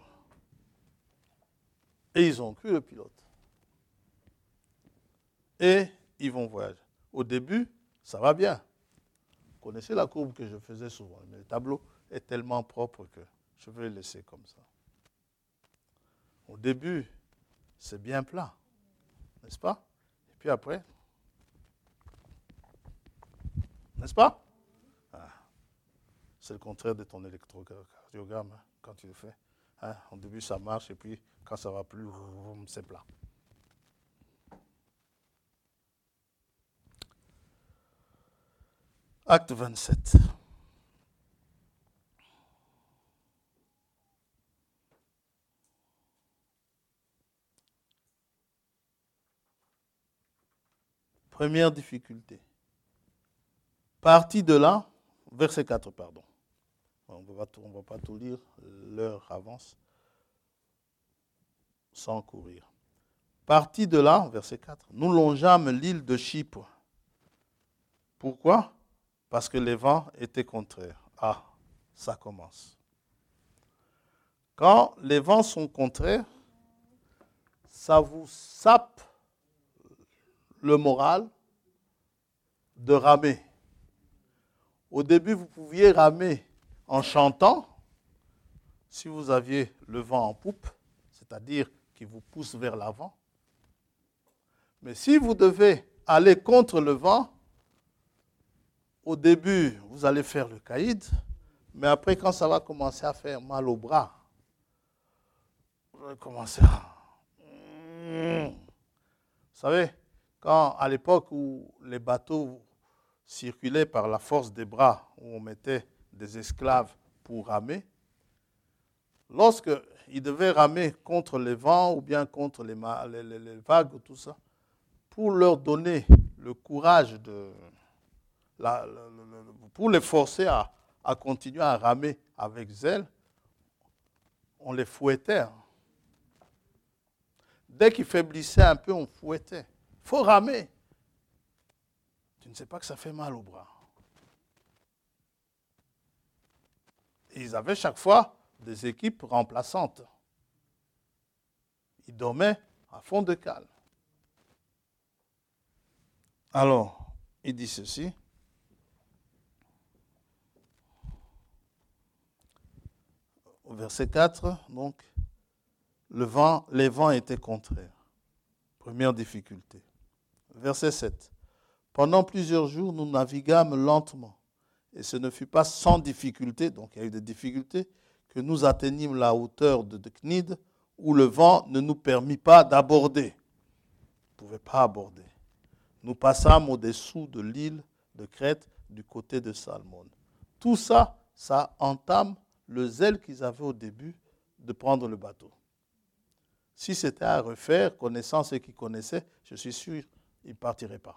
Et ils ont cru le pilote. Et ils vont voyager. Au début, ça va bien. Vous connaissez la courbe que je faisais souvent. Mais le tableau est tellement propre que je vais le laisser comme ça. Au début, c'est bien plat, n'est-ce pas? Et puis après, n'est-ce pas? Ah, c'est le contraire de ton électrocardiogramme, hein, quand tu le fais. Hein, au début, ça marche, et puis quand ça ne va plus, c'est plat. Acte vingt-sept. Première difficulté. Parti de là, verset quatre, pardon. On ne va pas tout lire, l'heure avance, sans courir. Parti de là, verset quatre, nous longeâmes l'île de Chypre. Pourquoi? Parce que les vents étaient contraires. Ah, ça commence. Quand les vents sont contraires, ça vous sape le moral de ramer. Au début, vous pouviez ramer en chantant, si vous aviez le vent en poupe, c'est-à-dire qui vous pousse vers l'avant. Mais si vous devez aller contre le vent, au début, vous allez faire le caïd, mais après, quand ça va commencer à faire mal au bras, vous allez commencer à... Vous savez, quand à l'époque où les bateaux circulaient par la force des bras, où on mettait des esclaves pour ramer, lorsqu'ils devaient ramer contre les vents ou bien contre les, les, les, les vagues, tout ça, pour leur donner le courage de... La, la, la, pour les forcer à, à continuer à ramer avec zèle, on les fouettait. Dès qu'ils faiblissaient un peu, on fouettait. Il faut ramer. Tu ne sais pas que ça fait mal au bras. Et ils avaient chaque fois des équipes remplaçantes. Ils dormaient à fond de cale. Alors, il dit ceci. Au verset quatre, donc, le vent, les vents étaient contraires. Première difficulté. Verset sept. Pendant plusieurs jours, nous naviguâmes lentement. Et ce ne fut pas sans difficulté, donc il y a eu des difficultés, que nous atteignîmes la hauteur de Cnide, où le vent ne nous permit pas d'aborder. On ne pouvait pas aborder. Nous passâmes au-dessous de l'île de Crète, du côté de Salmone. Tout ça, ça entame le zèle qu'ils avaient au début de prendre le bateau. Si c'était à refaire, connaissant ceux qui connaissaient, je suis sûr, ils ne partiraient pas.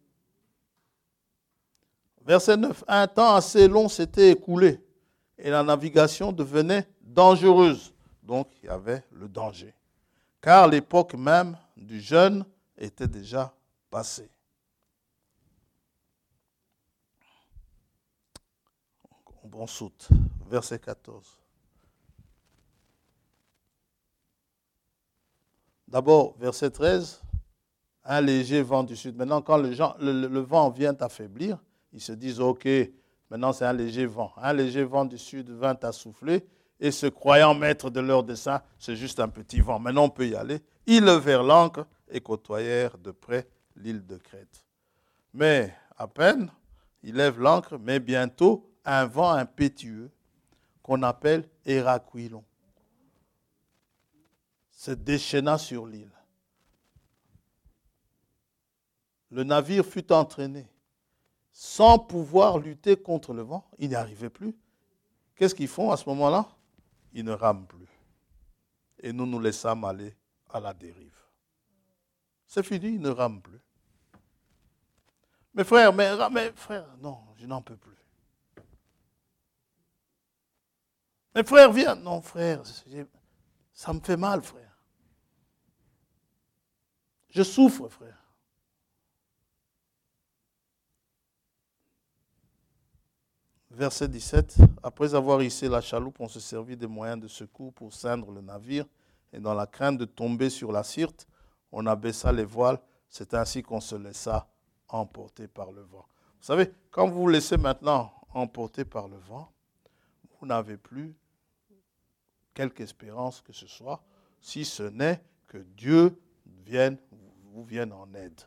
Verset neuf. Un temps assez long s'était écoulé et la navigation devenait dangereuse. Donc, il y avait le danger. Car l'époque même du jeûne était déjà passée. On saute. Verset quatorze. D'abord, verset treize. Un léger vent du sud. Maintenant, quand le, gens, le, le vent vient affaiblir, ils se disent, ok, maintenant c'est un léger vent. Un léger vent du sud vint à souffler et se croyant maître de leur dessein, c'est juste un petit vent. Maintenant on peut y aller. Ils levèrent l'ancre et côtoyèrent de près l'île de Crète. Mais à peine, ils lèvent l'ancre, mais bientôt un vent impétueux qu'on appelle Héraquilon se déchaîna sur l'île. Le navire fut entraîné. Sans pouvoir lutter contre le vent, ils n'y arrivaient plus. Qu'est-ce qu'ils font à ce moment-là? Ils ne rament plus. Et nous nous laissons aller à la dérive. C'est fini, ils ne rament plus. Mais frère, mais, mais frère, non, je n'en peux plus. Mais frère, viens. Non, frère, ça me fait mal, frère. Je souffre, frère. Verset dix-sept. Après avoir hissé la chaloupe, on se servit des moyens de secours pour ceindre le navire. Et dans la crainte de tomber sur la Syrte, on abaissa les voiles. C'est ainsi qu'on se laissa emporter par le vent. Vous savez, quand vous vous laissez maintenant emporter par le vent, vous n'avez plus quelque espérance que ce soit, si ce n'est que Dieu vienne, vous vienne en aide.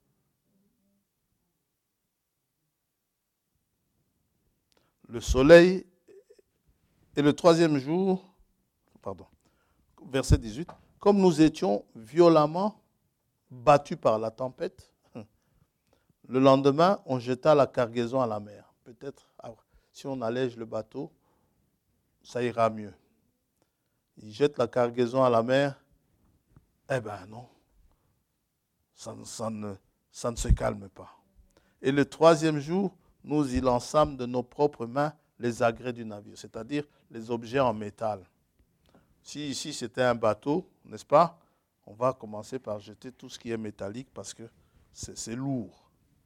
Le soleil, et le troisième jour, pardon, verset dix-huit, comme nous étions violemment battus par la tempête, le lendemain, on jeta la cargaison à la mer. Peut-être, si on allège le bateau, ça ira mieux. Ils jettent la cargaison à la mer, eh bien non, ça, ça, ne, ça ne se calme pas. Et le troisième jour, nous y lançâmes de nos propres mains les agrès du navire, c'est-à-dire les objets en métal. Si ici c'était un bateau, n'est-ce pas? On va commencer par jeter tout ce qui est métallique parce que c'est, c'est lourd.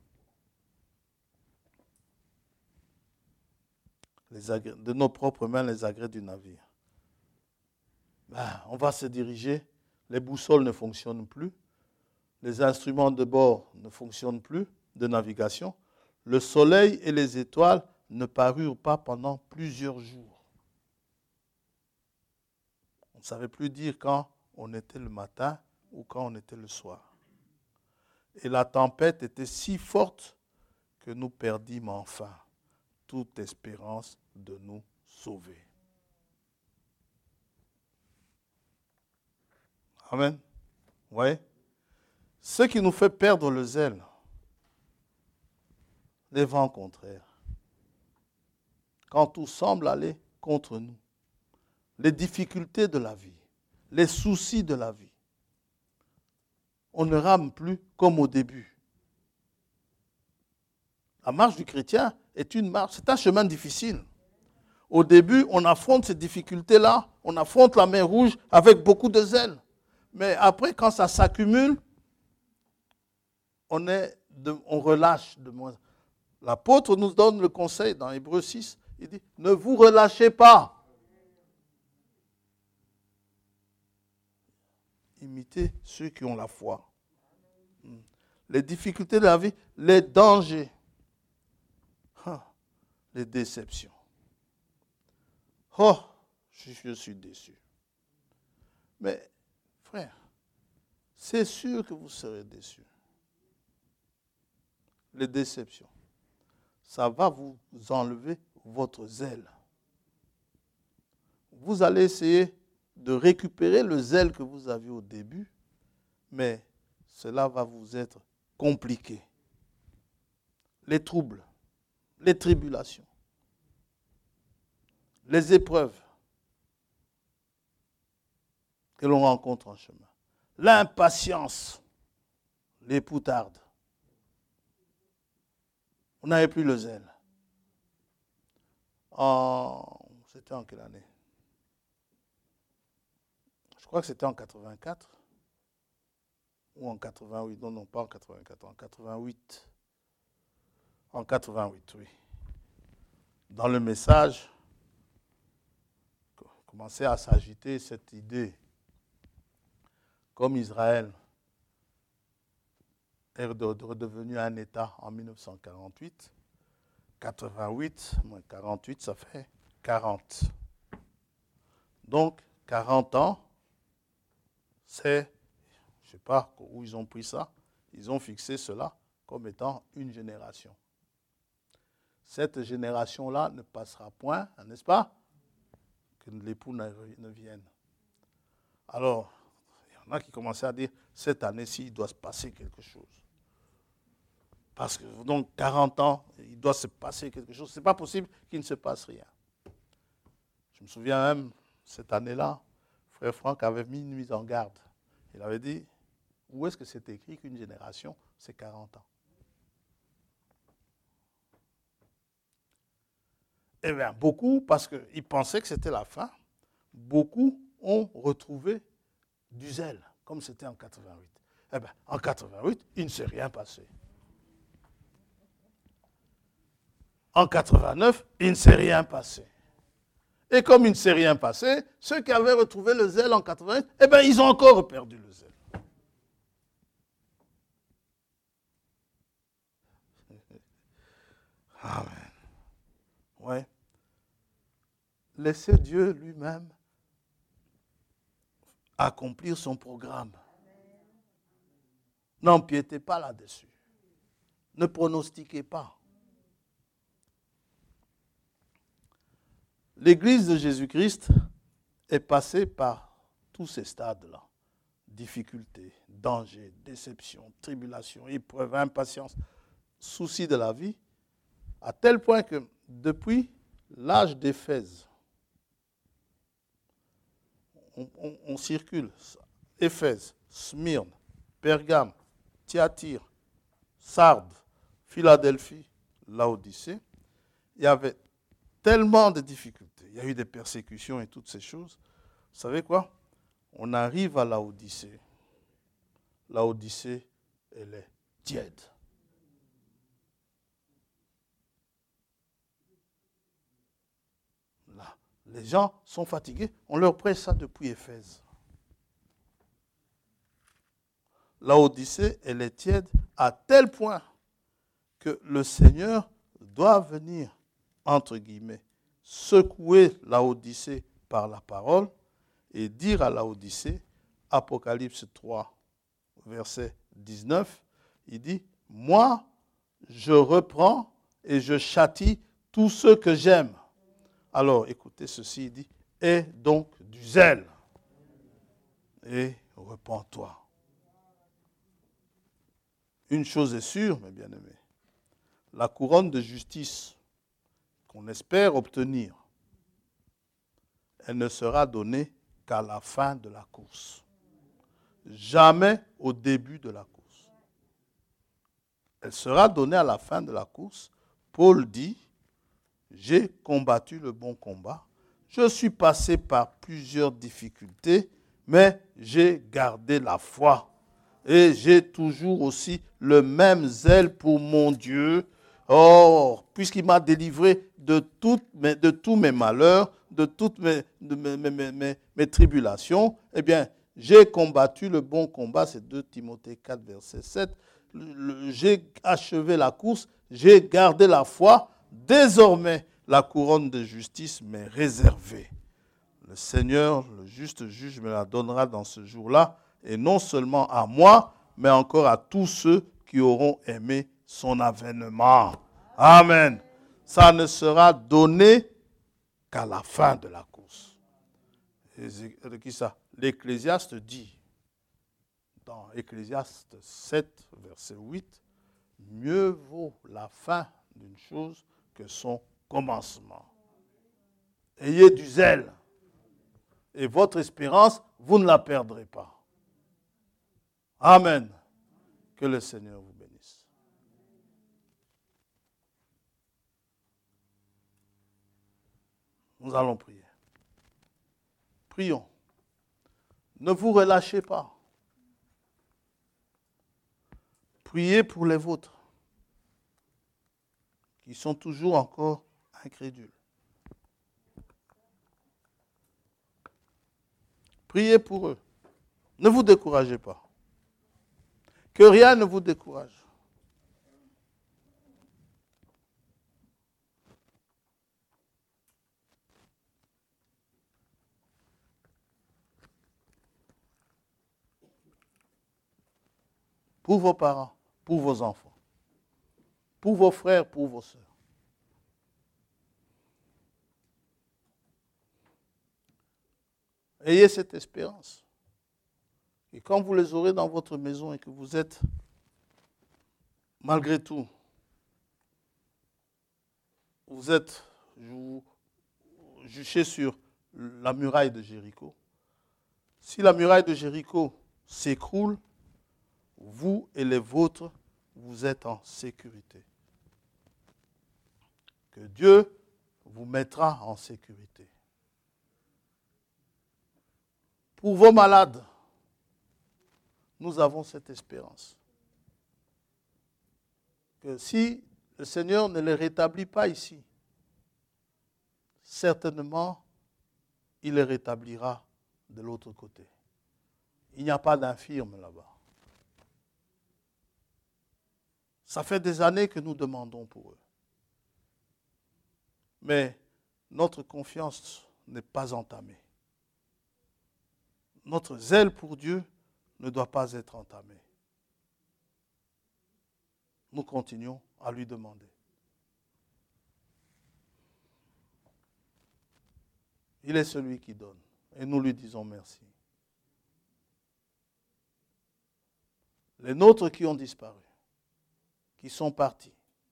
Les agrès, de nos propres mains, les agrès du navire. Ben, on va se diriger, les boussoles ne fonctionnent plus, les instruments de bord ne fonctionnent plus, de navigation. Le soleil et les étoiles ne parurent pas pendant plusieurs jours. On ne savait plus dire quand on était le matin ou quand on était le soir. Et la tempête était si forte que nous perdîmes enfin toute espérance de nous sauver. Amen. Vous voyez? Ce qui nous fait perdre le zèle, les vents contraires. Quand tout semble aller contre nous, les difficultés de la vie, les soucis de la vie. On ne rame plus comme au début. La marche du chrétien est une marche, c'est un chemin difficile. Au début, on affronte ces difficultés-là, on affronte la mer Rouge avec beaucoup de zèle. Mais après, quand ça s'accumule, on, est de, on relâche de moins. L'apôtre nous donne le conseil dans Hébreux six, il dit, ne vous relâchez pas. Imitez ceux qui ont la foi. Les difficultés de la vie, les dangers, les déceptions. Oh, je suis déçu. Mais, frère, c'est sûr que vous serez déçus. Les déceptions, ça va vous enlever votre zèle. Vous allez essayer de récupérer le zèle que vous aviez au début, mais cela va vous être compliqué. Les troubles, les tribulations, les épreuves que l'on rencontre en chemin, l'impatience, les poutardes. On n'avait plus le zèle. En, c'était en quelle année? Je crois que c'était en quatre-vingt-quatre ou en quatre-vingt-huit. Non, non, pas en quatre-vingt-quatre, en quatre-vingt-huit. En quatre-vingt-huit, oui. Dans le message, commençait à s'agiter cette idée. Comme Israël est redevenu un État en mille neuf cent quarante-huit, quatre-vingt-huit moins quarante-huit, ça fait quarante. Donc, quarante ans, c'est, je ne sais pas où ils ont pris ça, ils ont fixé cela comme étant une génération. Cette génération-là ne passera point, n'est-ce pas, que l'époux ne vienne. Alors, il y en a qui commençaient à dire, cette année-ci, il doit se passer quelque chose. Parce que, donc, quarante ans, il doit se passer quelque chose. Ce n'est pas possible qu'il ne se passe rien. Je me souviens même, cette année-là, frère Franck avait mis une mise en garde. Il avait dit, où est-ce que c'est écrit qu'une génération, c'est quarante ans? Eh bien, beaucoup, parce qu'ils pensaient que c'était la fin, beaucoup ont retrouvé du zèle, comme c'était en quatre-vingt-huit. Eh bien, en quatre-vingt-huit, il ne s'est rien passé. En quatre-vingt-neuf, il ne s'est rien passé. Et comme il ne s'est rien passé, ceux qui avaient retrouvé le zèle en quatre-vingt-huit, eh bien, ils ont encore perdu le zèle. Amen. Ouais. Laissez Dieu lui-même accomplir son programme. N'empiétez pas là-dessus. Ne pronostiquez pas. L'Église de Jésus-Christ est passée par tous ces stades-là. Difficultés, dangers, déceptions, tribulations, épreuves, impatience, soucis de la vie, à tel point que depuis l'âge d'Éphèse, on, on, on circule, Éphèse, Smyrne, Pergame, Thyatire, Sardes, Philadelphie, Laodicée, il y avait tellement de difficultés, il y a eu des persécutions et toutes ces choses. Vous savez quoi? On arrive à Laodicée. Laodicée, elle est tiède. Là, les gens sont fatigués, on leur prêche ça depuis Éphèse. Laodicée, elle est tiède à tel point que le Seigneur doit venir, entre guillemets, secouer Laodicée par la parole et dire à Laodicée, Apocalypse trois, verset dix-neuf, il dit, « Moi, je reprends et je châtie tous ceux que j'aime. » Alors, écoutez ceci, il dit, « Aie donc du zèle et repens-toi. » Une chose est sûre, mes bien-aimés, la couronne de justice qu'on espère obtenir, elle ne sera donnée qu'à la fin de la course. Jamais au début de la course. Elle sera donnée à la fin de la course. Paul dit, j'ai combattu le bon combat. Je suis passé par plusieurs difficultés, mais j'ai gardé la foi. Et j'ai toujours aussi le même zèle pour mon Dieu. Or, puisqu'il m'a délivré de, toutes mes, de tous mes malheurs, de toutes mes, de mes, mes, mes, mes tribulations, eh bien, j'ai combattu le bon combat. C'est deux Timothée quatre, verset sept. Le, le, j'ai achevé la course, j'ai gardé la foi. Désormais, la couronne de justice m'est réservée. Le Seigneur, le juste juge, me la donnera dans ce jour-là, et non seulement à moi, mais encore à tous ceux qui auront aimé son avènement. Amen. Ça ne sera donné qu'à la fin de la course. Et qui ça? L'Ecclésiaste dit, dans Ecclésiaste sept, verset huit, « Mieux vaut la fin d'une chose que son commencement. » Ayez du zèle. Et votre espérance, vous ne la perdrez pas. Amen. Que le Seigneur vous bénisse. Nous allons prier. Prions. Ne vous relâchez pas. Priez pour les vôtres, qui sont toujours encore incrédules. Priez pour eux. Ne vous découragez pas. Que rien ne vous décourage. Pour vos parents, pour vos enfants, pour vos frères, pour vos sœurs. Ayez cette espérance. Et quand vous les aurez dans votre maison et que vous êtes, malgré tout, vous êtes juché sur la muraille de Jéricho, si la muraille de Jéricho s'écroule, vous et les vôtres, vous êtes en sécurité. Que Dieu vous mettra en sécurité. Pour vos malades, nous avons cette espérance. Que si le Seigneur ne les rétablit pas ici, certainement, il les rétablira de l'autre côté. Il n'y a pas d'infirme là-bas. Ça fait des années que nous demandons pour eux. Mais notre confiance n'est pas entamée. Notre zèle pour Dieu ne doit pas être entamé. Nous continuons à lui demander. Il est celui qui donne et nous lui disons merci. Les nôtres qui ont disparu, qui sont partis,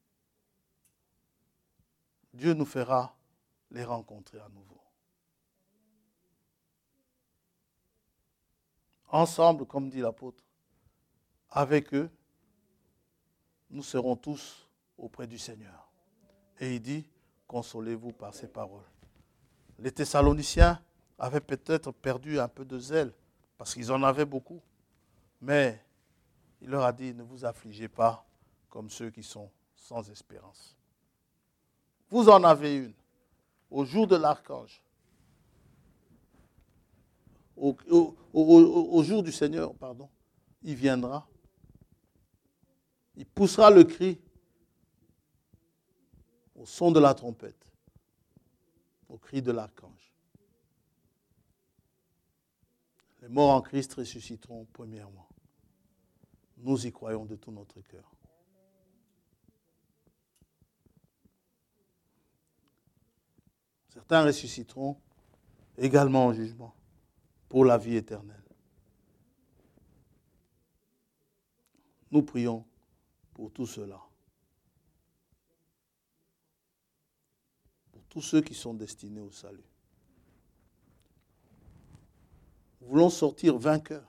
Dieu nous fera les rencontrer à nouveau. Ensemble, comme dit l'apôtre, avec eux, nous serons tous auprès du Seigneur. Et il dit, consolez-vous par ces paroles. Les Thessaloniciens avaient peut-être perdu un peu de zèle, parce qu'ils en avaient beaucoup. Mais il leur a dit, ne vous affligez pas comme ceux qui sont sans espérance. Vous en avez une. Au jour de l'archange, au, au, au, au jour du Seigneur, pardon, il viendra. Il poussera le cri au son de la trompette, au cri de l'archange. Les morts en Christ ressusciteront premièrement. Nous y croyons de tout notre cœur. Certains ressusciteront également en jugement pour la vie éternelle. Nous prions pour tout cela. Pour tous ceux qui sont destinés au salut. Nous voulons sortir vainqueurs.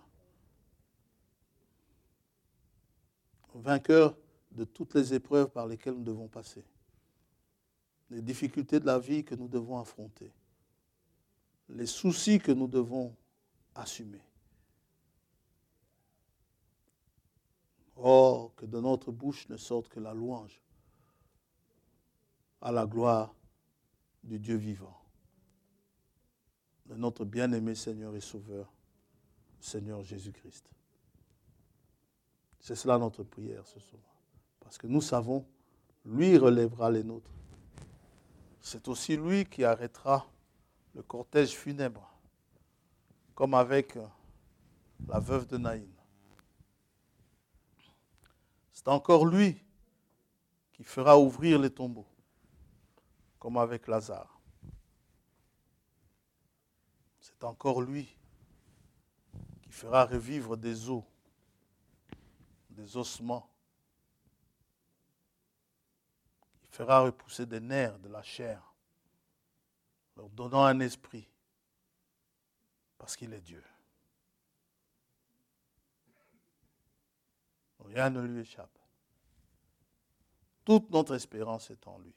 Vainqueurs de toutes les épreuves par lesquelles nous devons passer. Les difficultés de la vie que nous devons affronter. Les soucis que nous devons assumer. Oh, que de notre bouche ne sorte que la louange à la gloire du Dieu vivant, de notre bien-aimé Seigneur et Sauveur, Seigneur Jésus-Christ. C'est cela notre prière ce soir. Parce que nous savons, lui relèvera les nôtres. C'est aussi lui qui arrêtera le cortège funèbre, comme avec la veuve de Naïn. C'est encore lui qui fera ouvrir les tombeaux, comme avec Lazare. C'est encore lui qui fera revivre des os, des ossements, qui fera repousser des nerfs, de la chair, leur donnant un esprit, parce qu'il est Dieu. Rien ne lui échappe. Toute notre espérance est en lui.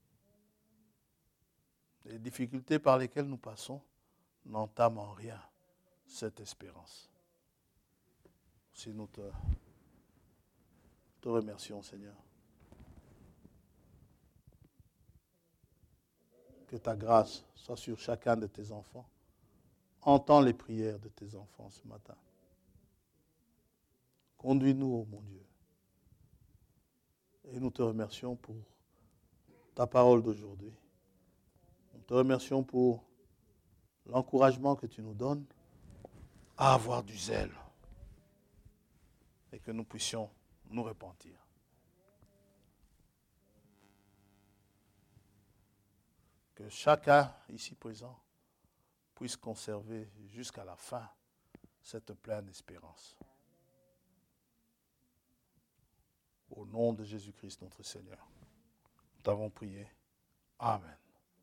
Les difficultés par lesquelles nous passons n'entament en rien cette espérance. Si nous te, te remercions, Seigneur. Que ta grâce soit sur chacun de tes enfants. Entends les prières de tes enfants ce matin. Conduis-nous, ô mon Dieu. Et nous te remercions pour ta parole d'aujourd'hui. Nous te remercions pour l'encouragement que tu nous donnes à avoir du zèle et que nous puissions nous repentir. Que chacun ici présent puisse conserver jusqu'à la fin cette pleine espérance. Au nom de Jésus-Christ notre Seigneur, nous t'avons prié. Amen.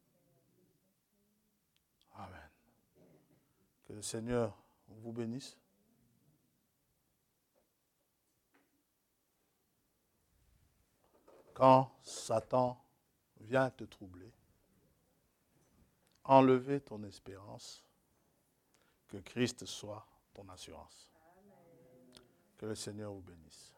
Amen. Que le Seigneur vous bénisse. Quand Satan vient te troubler, enlever ton espérance, que Christ soit ton assurance. Que le Seigneur vous bénisse.